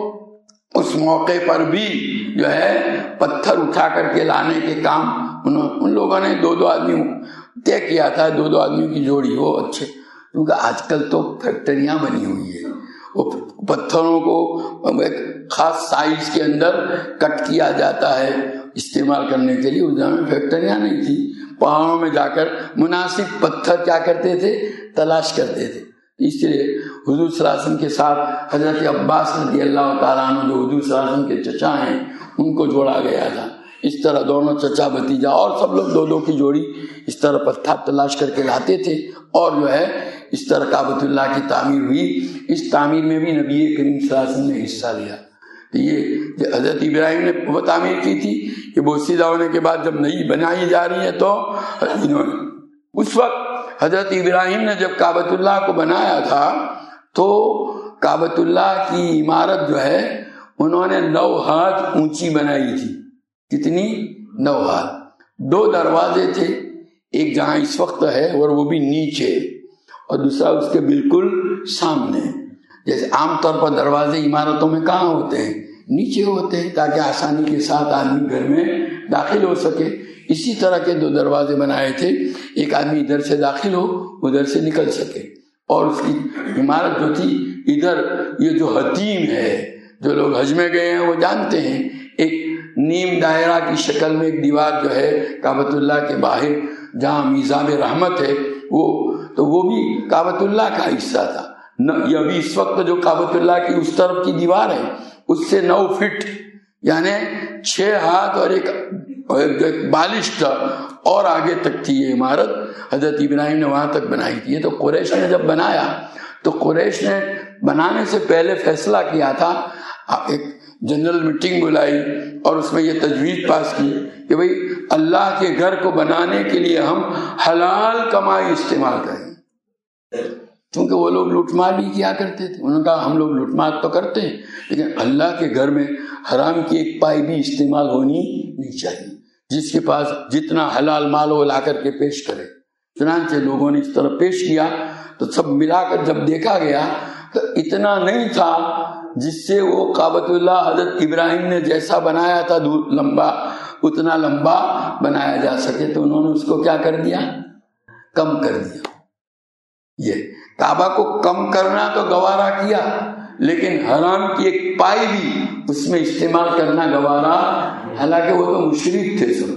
اس موقع پر بھی جو ہے پتھر اٹھا کر کے لانے کے کام انہوں ان لوگوں نے دو دو آدمی طے کیا تھا، دو دو آدمیوں کی جوڑی. وہ اچھے، کیونکہ آج کل تو فیکٹریاں بنی ہوئی ہے، وہ پتھروں کو ایک خاص سائز کے اندر کٹ کیا جاتا ہے استعمال کرنے کے لیے. اس زمانے میں فیکٹریاں نہیں تھی، پہاڑوں میں جا کر مناسب پتھر کیا کرتے تھے، تلاش کرتے تھے. اس لیے حضور صلی اللہ علیہ وسلم کے ساتھ حضرت عباس رضی اللہ تعالیٰ عنہ جو حضور صلی اللہ علیہ وسلم کے چچا ہیں ان کو جوڑا گیا تھا. اس طرح دونوں چچا بھتیجا اور سب لوگ دو دو کی جوڑی اس طرح پتھر تلاش کر کے لاتے تھے، اور جو ہے اس طرح کعبۃ اللہ کی تعمیر ہوئی۔ اس تعمیر میں بھی نبی کریم صلی اللہ علیہ وسلم نے حصہ لیا۔ تو یہ حضرت ابراہیم نے وہ تعمیر کی تھی، یہ بوسیدہ ہونے کے بعد جب نئی بنائی جا رہی ہے تو انہوں نے اس وقت حضرت ابراہیم نے جب کعبۃ اللہ کو بنایا تھا تو کعبۃ اللہ کی عمارت جو ہے انہوں نے نو ہاتھ اونچی بنائی تھی۔ کتنی؟ نو ہاتھ۔ دو دروازے تھے، ایک جہاں اس وقت ہے اور وہ بھی نیچے، اور دوسرا اس کے بالکل سامنے۔ جیسے عام طور پر دروازے عمارتوں میں کہاں ہوتے ہیں؟ نیچے ہوتے ہیں، تاکہ آسانی کے ساتھ آدمی گھر میں داخل ہو سکے۔ اسی طرح کے دو دروازے بنائے تھے، ایک آدمی ادھر سے داخل ہو ادھر سے نکل سکے۔ اور اس کی عمارت جو تھی ادھر، یہ جو حتیم ہے، جو لوگ حج میں گئے ہیں وہ جانتے ہیں، ایک نیم دائرہ کی شکل میں ایک دیوار جو ہے کعبۃ اللہ کے باہر جہاں میزاب رحمت ہے، وہ تو وہ بھی کعبۃ اللہ کا حصہ تھا۔ یہ ابھی اس وقت جو کعبۃ اللہ کی اس طرف کی دیوار ہے اس سے نو فٹ یعنی چھ ہاتھ اور ایک بالشت اور آگے تک تھی یہ عمارت، حضرت ابراہیم نے وہاں تک بنائی تھی۔ یہ تو قریش نے جب بنایا تو قریش نے بنانے سے پہلے فیصلہ کیا تھا، ایک جنرل میٹنگ بلائی اور اس میں یہ تجویز پاس کی کہ بھئی اللہ کے گھر کو بنانے کے لیے ہم حلال کمائی استعمال کریں، کیونکہ وہ لوگ لوٹ مار بھی کیا کرتے تھے۔ انہوں نے کہا ہم لوگ لوٹ مار تو کرتے ہیں لیکن اللہ کے گھر میں حرام کی ایک پائی بھی استعمال ہونی نہیں چاہیے، جس کے پاس جتنا حلال مال وہ لا کر کے پیش کرے۔ چنانچہ لوگوں نے اس طرح پیش کیا تو سب ملا کر جب دیکھا گیا تو اتنا نہیں تھا جس سے وہ کعبۃ اللہ حضرت ابراہیم نے جیسا بنایا تھا دور لمبا اتنا لمبا بنایا جا سکے، تو انہوں نے اس کو کیا کر دیا؟ کم کر دیا۔ یہ کعبہ کو کم کرنا تو گوارا کیا، لیکن حرام کی ایک پائی بھی اس میں استعمال کرنا گوارا، حالانکہ وہ تو مشرک تھے، سب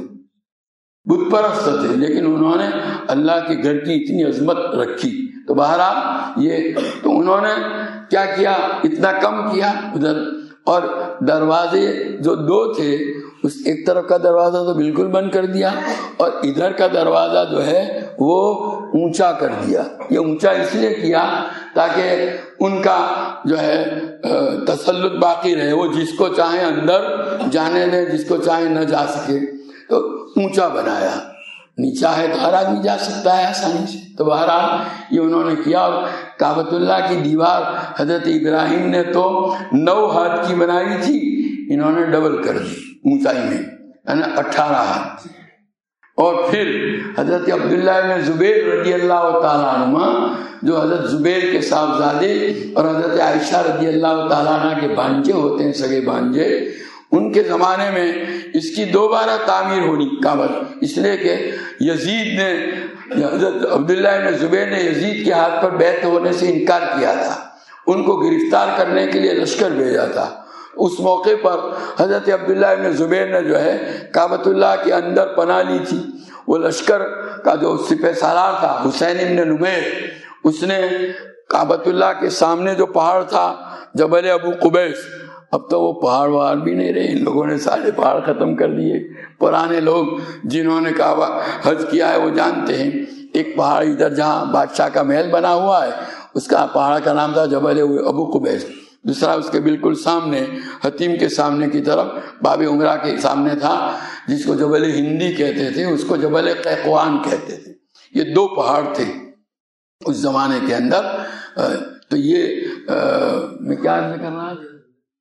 بت پرست تھے، لیکن انہوں نے اللہ کے گھر کی اتنی عظمت رکھی۔ تو بہرحال یہ تو انہوں نے کیا کیا؟ اتنا کم کیا ادھر، اور دروازے جو دو تھے اس ایک طرف کا دروازہ تو بالکل بند کر دیا، اور ادھر کا دروازہ جو ہے وہ اونچا کر دیا۔ یہ اونچا اس لیے کیا تاکہ ان کا جو ہے تسلط باقی رہے، وہ جس کو چاہیں اندر جانے دیں، جس کو چاہیں نہ جا سکے، تو اونچا بنایا۔ نیچا ہے تو ہر آدمی جا سکتا ہے آسانی سے۔ تو بہرحال یہ انہوں نے کیا، اور کعبۃ اللہ کی دیوار حضرت ابراہیم نے تو نو ہاتھ کی بنائی تھی، انہوں نے ڈبل کر دی اونچائی میں، یعنی اٹھارہ ہاتھ۔ اور پھر حضرت عبداللہ بن زبیر رضی اللہ تعالیٰ عنہ، جو حضرت زبیر کے صاحبزادے اور حضرت عائشہ رضی اللہ تعالیٰ عنہ کے بھانجے ہوتے ہیں، سگے بھانجے، ان کے زمانے میں اس کی دوبارہ تعمیر ہونی کعبہ، اس لیے کہ یزید نے، حضرت عبداللہ بن زبیر نے یزید کے ہاتھ پر بیعت ہونے سے انکار کیا تھا، ان کو گرفتار کرنے کے لیے لشکر بھیجا تھا۔ اس موقع پر حضرت عبداللہ بن زبیر نے جو ہے کعبۃ اللہ کے اندر پناہ لی تھی۔ وہ لشکر کا جو سپہ سالار تھا حسین بن نمیر، اس نے کعبۃ اللہ کے سامنے جو پہاڑ تھا جبل ابو قبیس، اب تو وہ پہاڑ وہاڑ بھی نہیں رہے، ان لوگوں نے سارے پہاڑ ختم کر دیے۔ پرانے لوگ جنہوں نے کعبہ حج کیا ہے وہ جانتے ہیں، ایک پہاڑ ادھر جہاں بادشاہ کا محل بنا ہوا ہے اس کا پہاڑ کا نام تھا جبل ابو قبیس، دوسرا اس کے بالکل سامنے حتیم کے سامنے کی طرف باب عمرہ کے سامنے تھا جس کو جبل ہندی کہتے تھے، اس کو جبل قیقوان کہتے تھے۔ یہ دو پہاڑ تھے اس زمانے کے اندر۔ تو یہ میں کیا عرض کر رہا تھا،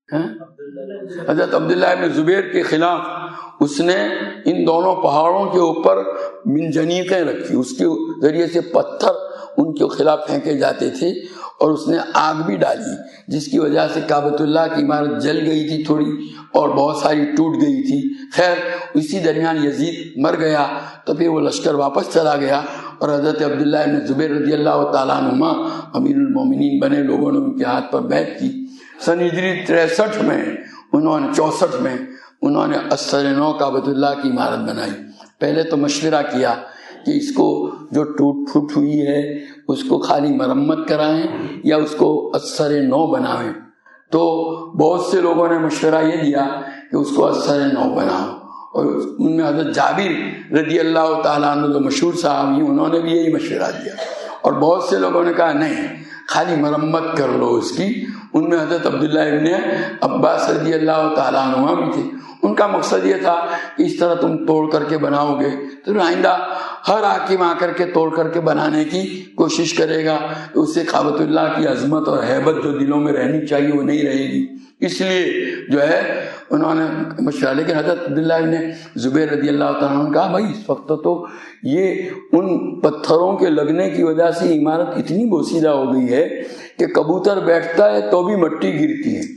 حضرت عبداللہ بن زبیر کے خلاف اس نے ان دونوں پہاڑوں کے اوپر منجنیقیں رکھی، اس کے ذریعے سے پتھر ان کے خلاف پھینکے جاتے تھے، اور اس نے آگ بھی ڈالی جس کی وجہ سے کعبۃ اللہ کی عمارت جل گئی تھی تھوڑی، اور بہت ساری ٹوٹ گئی تھی۔ خیر اسی درمیان یزید مر گیا تو پھر وہ لشکر واپس چلا گیا، اور حضرت عبداللہ بن زبیر رضی اللہ تعالیٰ عنہ امیر المومنین بنے، لوگوں نے ان کے ہاتھ پر بیعت کی۔ سن ہجری تریسٹھ میں انہوں نے چونسٹھ میں انہوں نے اثر نو کعبۃ اللہ کی عمارت بنائی۔ پہلے تو مشورہ کیا کہ اس کو جو ٹوٹ پھوٹ ہوئی ہے اس کو خالی مرمت کرائیں یا اس کو اثر نو بنائیں، تو بہت سے لوگوں نے مشورہ یہ دیا کہ اس کو اثر نو بناؤ، اور ان میں حضرت جابر رضی اللہ تعالیٰ عنہ جو مشہور صحابی ہیں انہوں نے بھی یہی مشورہ دیا، اور بہت سے لوگوں نے کہا نہیں خالی مرمت کر لو اس کی۔ ان میں حضرت عبداللہ ابن عباس رضی اللہ تعالیٰ عنہ بھی تھے، ان کا مقصد یہ تھا کہ اس طرح تم توڑ کر کے بناؤ گے تو آئندہ ہر حاکم آ کر کے توڑ کر کے بنانے کی کوشش کرے گا تو اس سے کعبۃ اللہ کی عظمت اور ہیبت جو دلوں میں رہنی چاہیے وہ نہیں رہے گی، اس لیے جو ہے انہوں نے مشورہ۔ لیکن حضرت عبداللہ ابن زبیر رضی اللہ تعالیٰ نے کہا بھائی اس وقت تو یہ ان پتھروں کے لگنے کی وجہ سے عمارت اتنی بوسیدہ ہو گئی ہے کہ کبوتر بیٹھتا ہے تو بھی مٹی گرتی ہے۔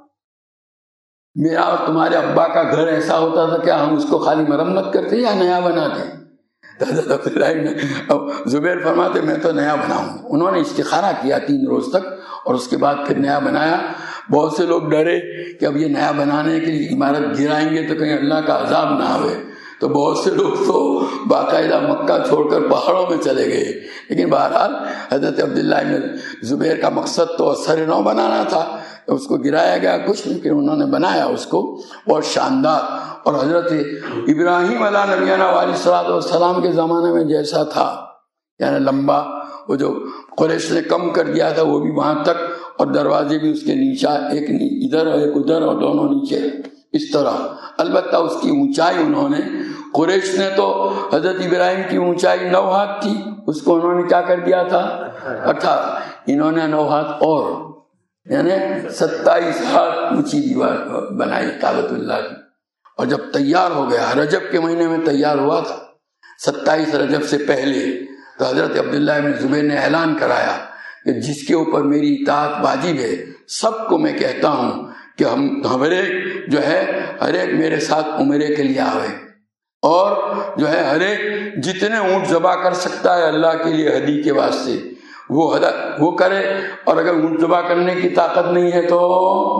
میرا اور تمہارے ابا کا گھر ایسا ہوتا تھا کہ ہم اس کو خالی مرمت کرتے یا نیا بناتے؟ حضرت عبداللہ زبیر فرماتے میں تو نیا بناؤں۔ انہوں نے استخارہ کیا تین روز تک اور اس کے بعد پھر نیا بنایا۔ بہت سے لوگ ڈرے کہ اب یہ نیا بنانے کے لیے عمارت گرائیں گے تو کہیں اللہ کا عذاب نہ آئے، تو بہت سے لوگ تو باقاعدہ مکہ چھوڑ کر پہاڑوں میں چلے گئے۔ لیکن بہرحال حضرت عبداللہ بن زبیر کا مقصد تو سر نو بنانا تھا، اس کو گرایا گیا کچھ، لیکن انہوں نے بنایا اس کو بہت شاندار۔ اور حضرت ابراہیم علیہ نبینا علیہ الصلوۃ والسلام کے زمانے میں جیسا تھا یعنی لمبا، وہ جو قریش نے کم کر دیا تھا وہ بھی وہاں تک، اور دروازے بھی اس کے نیچے ایک ادھر اور ایک ادھر اور دونوں نیچے اس طرح۔ البتہ اس کی اونچائی انہوں نے، قریش نے تو حضرت ابراہیم کی اونچائی نو ہاتھ تھی، اس کو انہوں نے کیا کر دیا تھا اٹھارہ، انہوں نے نو ہاتھ اور یعنی ستائیس ہاتھ اونچی دیوار بنائی کعبۃ اللہ کی۔ اور جب تیار ہو گیا، رجب کے مہینے میں تیار ہوا تھا، ستائیس رجب سے پہلے، تو حضرت عبداللہ بن زبیر نے اعلان کرایا کہ جس کے اوپر میری اطاعت واجب ہے سب کو میں کہتا ہوں کہ ہم ہر ایک جو ہے ہر ایک میرے ساتھ عمرے کے لیے آوے، اور جو ہے ہر ایک جتنے اونٹ ذبح کر سکتا ہے اللہ کے لیے ہدی کے واسطے وہ وہ کرے، اور اگر اونٹ ذبح کرنے کی طاقت نہیں ہے تو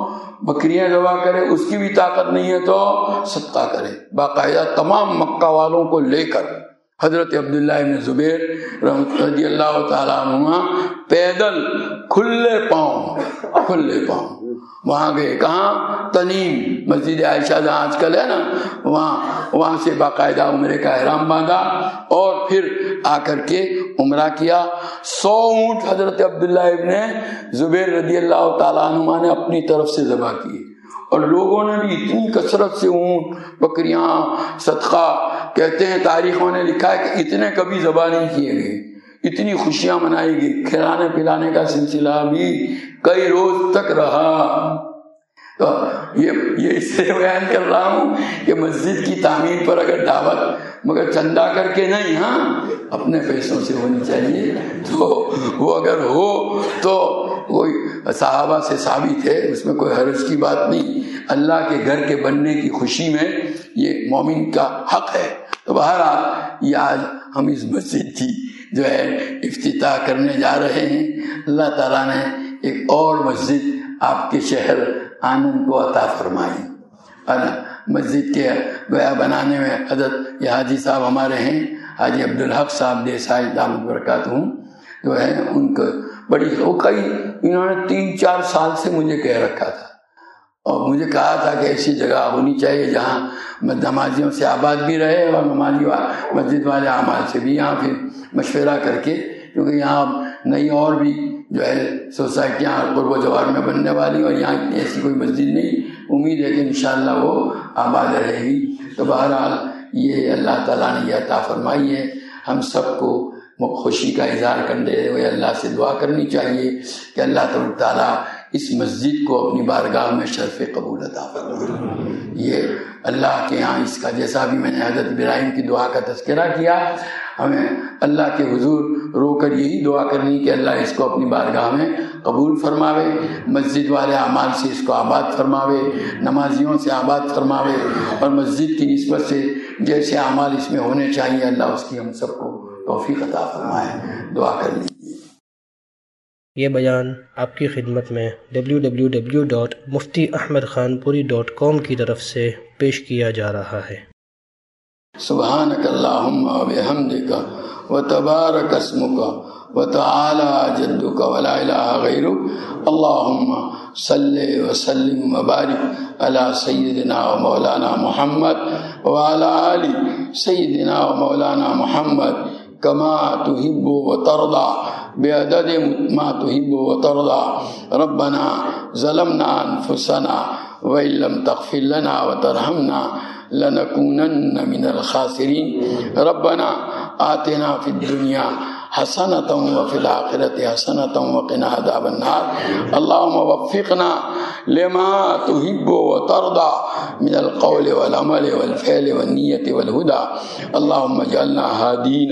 بکریاں ذبح کرے، اس کی بھی طاقت نہیں ہے تو صدقہ کرے۔ باقاعدہ تمام مکہ والوں کو لے کر حضرت عبداللہ بن زبیر رضی اللہ تعالیٰ عنہ پیدل کھلے پاؤں کھلے پاؤں وہاں گئے، کہاں؟ تنیم، مسجد عائشہ جہاں آج کل ہے نا، وہاں وہاں سے باقاعدہ عمرے کا احرام باندھا اور پھر آ کر کے عمرہ کیا۔ سو اونٹ حضرت عبداللہ ابن زبیر رضی اللہ تعالیٰ عنہ نے اپنی طرف سے ذبح کیے، اور لوگوں نے بھی اتنی کثرت سے اونٹ بکریاں صدقہ، کہتے ہیں تاریخوں نے لکھا ہے کہ اتنے کبھی ذبح نہیں کیے گئے، اتنی خوشیاں منائی گئی، کھلانے پلانے کا سلسلہ بھی کئی روز تک رہا۔ تو یہ یہ اس لیے بیان کر رہا ہوں کہ مسجد کی تعمیر پر اگر دعوت مگر چندہ کر کے نہیں، ہاں اپنے پیسوں سے ہونی چاہیے، تو وہ اگر ہو تو کوئی صحابہ سے ثابت ہے، اس میں کوئی حرج کی بات نہیں۔ اللہ کے گھر کے بننے کی خوشی میں یہ مومن کا حق ہے۔ تو بہرحال یہ آج ہم اس مسجد کی جو ہے افتتاح کرنے جا رہے ہیں۔ اللہ تعالیٰ نے ایک اور مسجد آپ کے شہر آنند کو عطا فرمائی۔ مسجد کے گویا بنانے میں حضرت یہ حاجی صاحب ہمارے ہیں، حاجی عبدالحق صاحب دیسائی دامت برکاتہ، جو ہے ان کو بڑی وہ کئی انہوں نے تین چار سال سے مجھے کہہ رکھا تھا، اور مجھے کہا تھا کہ ایسی جگہ ہونی چاہیے جہاں نمازیوں سے آباد بھی رہے اور نمازی مسجد والے اعمال سے بھی، یہاں پھر مشورہ کر کے، کیونکہ یہاں نئی اور بھی جو ہے سوسائٹیاں قرب و جوار میں بننے والی، اور یہاں اتنی ایسی کوئی مسجد نہیں، امید ہے کہ انشاءاللہ وہ آباد رہے گی۔ تو بہرحال یہ اللہ تعالیٰ نے یہ عطا فرمائی ہے، ہم سب کو خوشی کا اظہار کرنے ہوئے اللہ سے دعا کرنی چاہیے کہ اللہ تعالیٰ اس مسجد کو اپنی بارگاہ میں شرف قبول عطا فرمائے۔ یہ اللہ کے ہاں اس کا، جیسا بھی میں نے حضرت ابراہیم کی دعا کا تذکرہ کیا، ہمیں اللہ کے حضور رو کر یہی دعا کرنی کہ اللہ اس کو اپنی بارگاہ میں قبول فرماوے، مسجد والے اعمال سے اس کو آباد فرماوے، نمازیوں سے آباد فرماوے، اور مسجد کی نسبت سے جیسے اعمال اس میں ہونے چاہیے اللہ اس کی ہم سب کو توفیق عطا فرمائے۔ دعا کر لیجیے۔ یہ بیان آپ کی خدمت میں W W W dot Mufti Ahmed Khanpuri dot کام کی طرف سے پیش کیا جا رہا ہے۔ سبحانک اللہم و بحمدک و تبارک اسمک وتعالی جدک ولا الہ غیرک اللہم صلی وسلم وبارک علی سیدنا و مولانا محمد وعلی آل سیدنا و مولانا محمد کما تحب و ترضى بعدد ما تحب و ترضى ربنا ظلمنا انفسنا وإن لم تغفر لنا وترحمنا لنكونن من الخاسرين ربنا آتنا في الدنيا حسنة وفي الآخرة حسنة وقنا عذاب النار اللهم وفقنا لما تحب وترضى من القول والعمل والفعل والنية والهدى اللهم اجعلنا هادين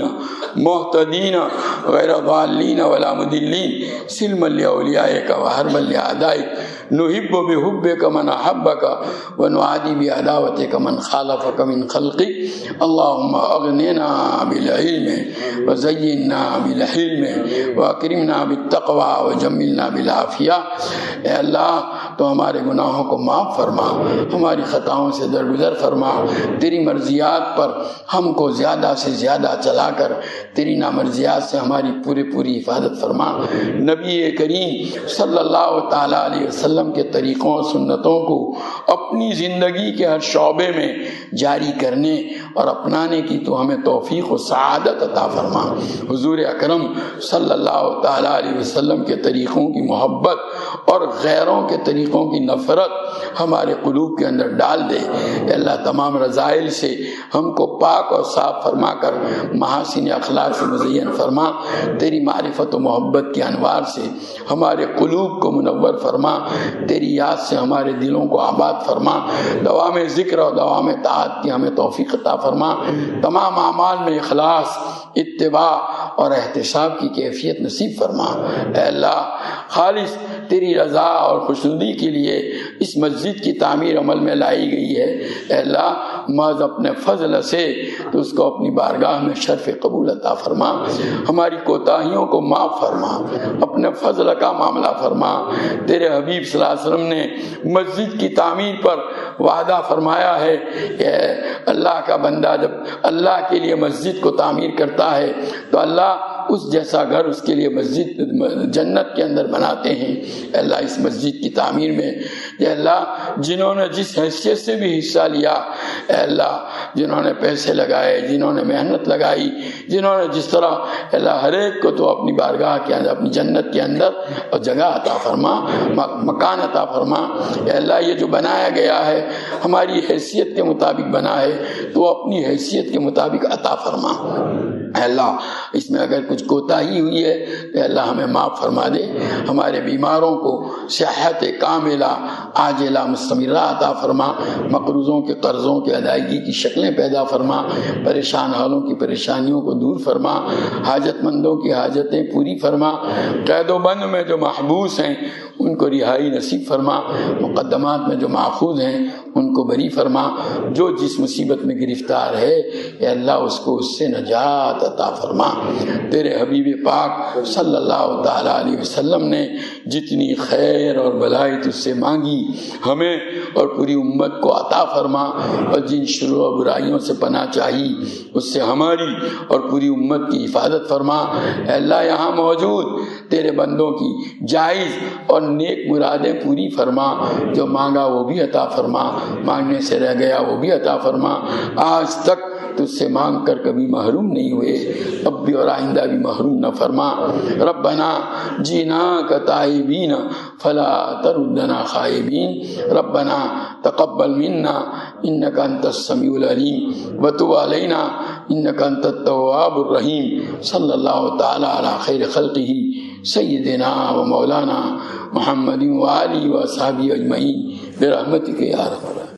مهتدين غير ضالين ولا مضلين سلما لأوليائك وحربا لأعدائك نحب بحبك من أحبك ونعادي بعداوتك من خالفك من خلقك اللهم أغننا بالعلم وزينا بالحلم واکرمنا بالتقوى وجملنا بالعافیہ. اے اللہ تو ہمارے گناہوں کو معاف فرما، ہماری خطاؤں سے درگزر فرما، تیری مرضیات پر ہم کو زیادہ سے زیادہ چلا کر تیری نامرضیات سے ہماری پوری پوری حفاظت فرما. نبی کریم صلی اللہ تعالیٰ علیہ وسلم کے طریقوں اور سنتوں کو اپنی زندگی کے ہر شعبے میں جاری کرنے اور اپنانے کی تو ہمیں توفیق و سعادت عطا فرما. حضور اکرم صلی اللہ تعالیٰ علیہ وسلم کے طریقوں کی محبت اور غیروں کے طریقوں کی نفرت ہمارے قلوب کے اندر ڈال دے. اے اللہ تمام رذائل سے ہم کو پاک اور صاف فرما کر محاسن اخلاق سے مزین فرما. تیری معرفت و محبت کے انوار سے ہمارے قلوب کو منور فرما. تیری یاد سے ہمارے دلوں کو آباد فرما. دوام ذکر اور دوام طاعت کی ہمیں توفیق عطا فرما. تمام اعمال میں اخلاص، اتباع اور احتساب کی کیفیت نصیب فرما. اے اللہ خالص تیری رضا اور خوشنودی کے لیے اس مسجد کی تعمیر عمل میں لائی گئی ہے. اے اللہ محض اپنے فضل سے تو اس کو اپنی بارگاہ میں شرف قبول عطا فرما. ہماری کوتاہیوں کو معاف فرما، اپنے فضل کا معاملہ فرما. تیرے حبیب صلی اللہ علیہ وسلم نے مسجد کی تعمیر پر وعدہ فرمایا ہے کہ اللہ کا بندہ جب اللہ کے لیے مسجد کو تعمیر کرتا ہے تو اللہ اس جیسا گھر اس کے لیے مسجد جنت کے اندر بناتے ہیں. اے اللہ اس مسجد کی تعمیر میں اے اللہ جنہوں نے جس حیثیت سے بھی حصہ لیا، اے اللہ جنہوں نے پیسے لگائے، جنہوں نے محنت لگائی، جنہوں نے جس طرح، اے اللہ ہر ایک کو تو اپنی بارگاہ کے اندر، اپنی جنت کے اندر اور جگہ عطا فرما، مکان عطا فرما. اے اللہ یہ جو بنایا گیا ہے ہماری حیثیت کے مطابق بنا ہے تو اپنی حیثیت کے مطابق عطا فرما. اے اللہ اس میں اگر کچھ کوتاہی ہوئی ہے تو اللہ ہمیں معاف فرما دے. ہمارے بیماروں کو صحت کاملہ عاجلہ مستمرہ عطا فرما. مقروضوں کے قرضوں کے ادائیگی کی شکلیں پیدا فرما. پریشان حالوں کی پریشانیوں کو دور فرما. حاجت مندوں کی حاجتیں پوری فرما. قید و بند میں جو محبوس ہیں ان کو رہائی نصیب فرما. مقدمات میں جو ماخوذ ہیں ان کو بری فرما. جو جس مصیبت میں گرفتار ہے اے اللہ اس کو اس سے نجات عطا فرما. تیرے حبیب پاک صلی اللہ تعالیٰ علیہ وسلم نے جتنی خیر اور بلائی تجھ سے مانگی ہمیں اور پوری امت کو عطا فرما. اور جن شرور و برائیوں سے پناہ چاہی اس سے ہماری اور پوری امت کی حفاظت فرما. اے اللہ یہاں موجود تیرے بندوں کی جائز اور نیک مرادیں پوری فرما. جو مانگا وہ بھی عطا فرما، مانگنے سے رہ گیا وہ بھی عطا فرما. آج تک تجھ سے مانگ کر کبھی محروم نہیں ہوئے، اب بھی اور آئندہ بھی محروم نہ فرما. ربنا جینا کتائبین فلا تردنا خائبین. ربنا تقبل منا انک انت السمیع العلیم وتب علینا انک انت التواب الرحیم. صلی اللہ تعالی علی خیر خلقہ سیدنا و مولانا محمد وآلہ و اصحابہ اجمعین برحمتک یا ارحم الراحمین.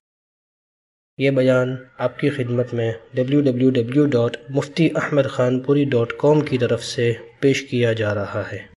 یہ بیان آپ کی خدمت میں W W W dot Mufti Ahmed Khanpuri dot کام کی طرف سے پیش کیا جا رہا ہے.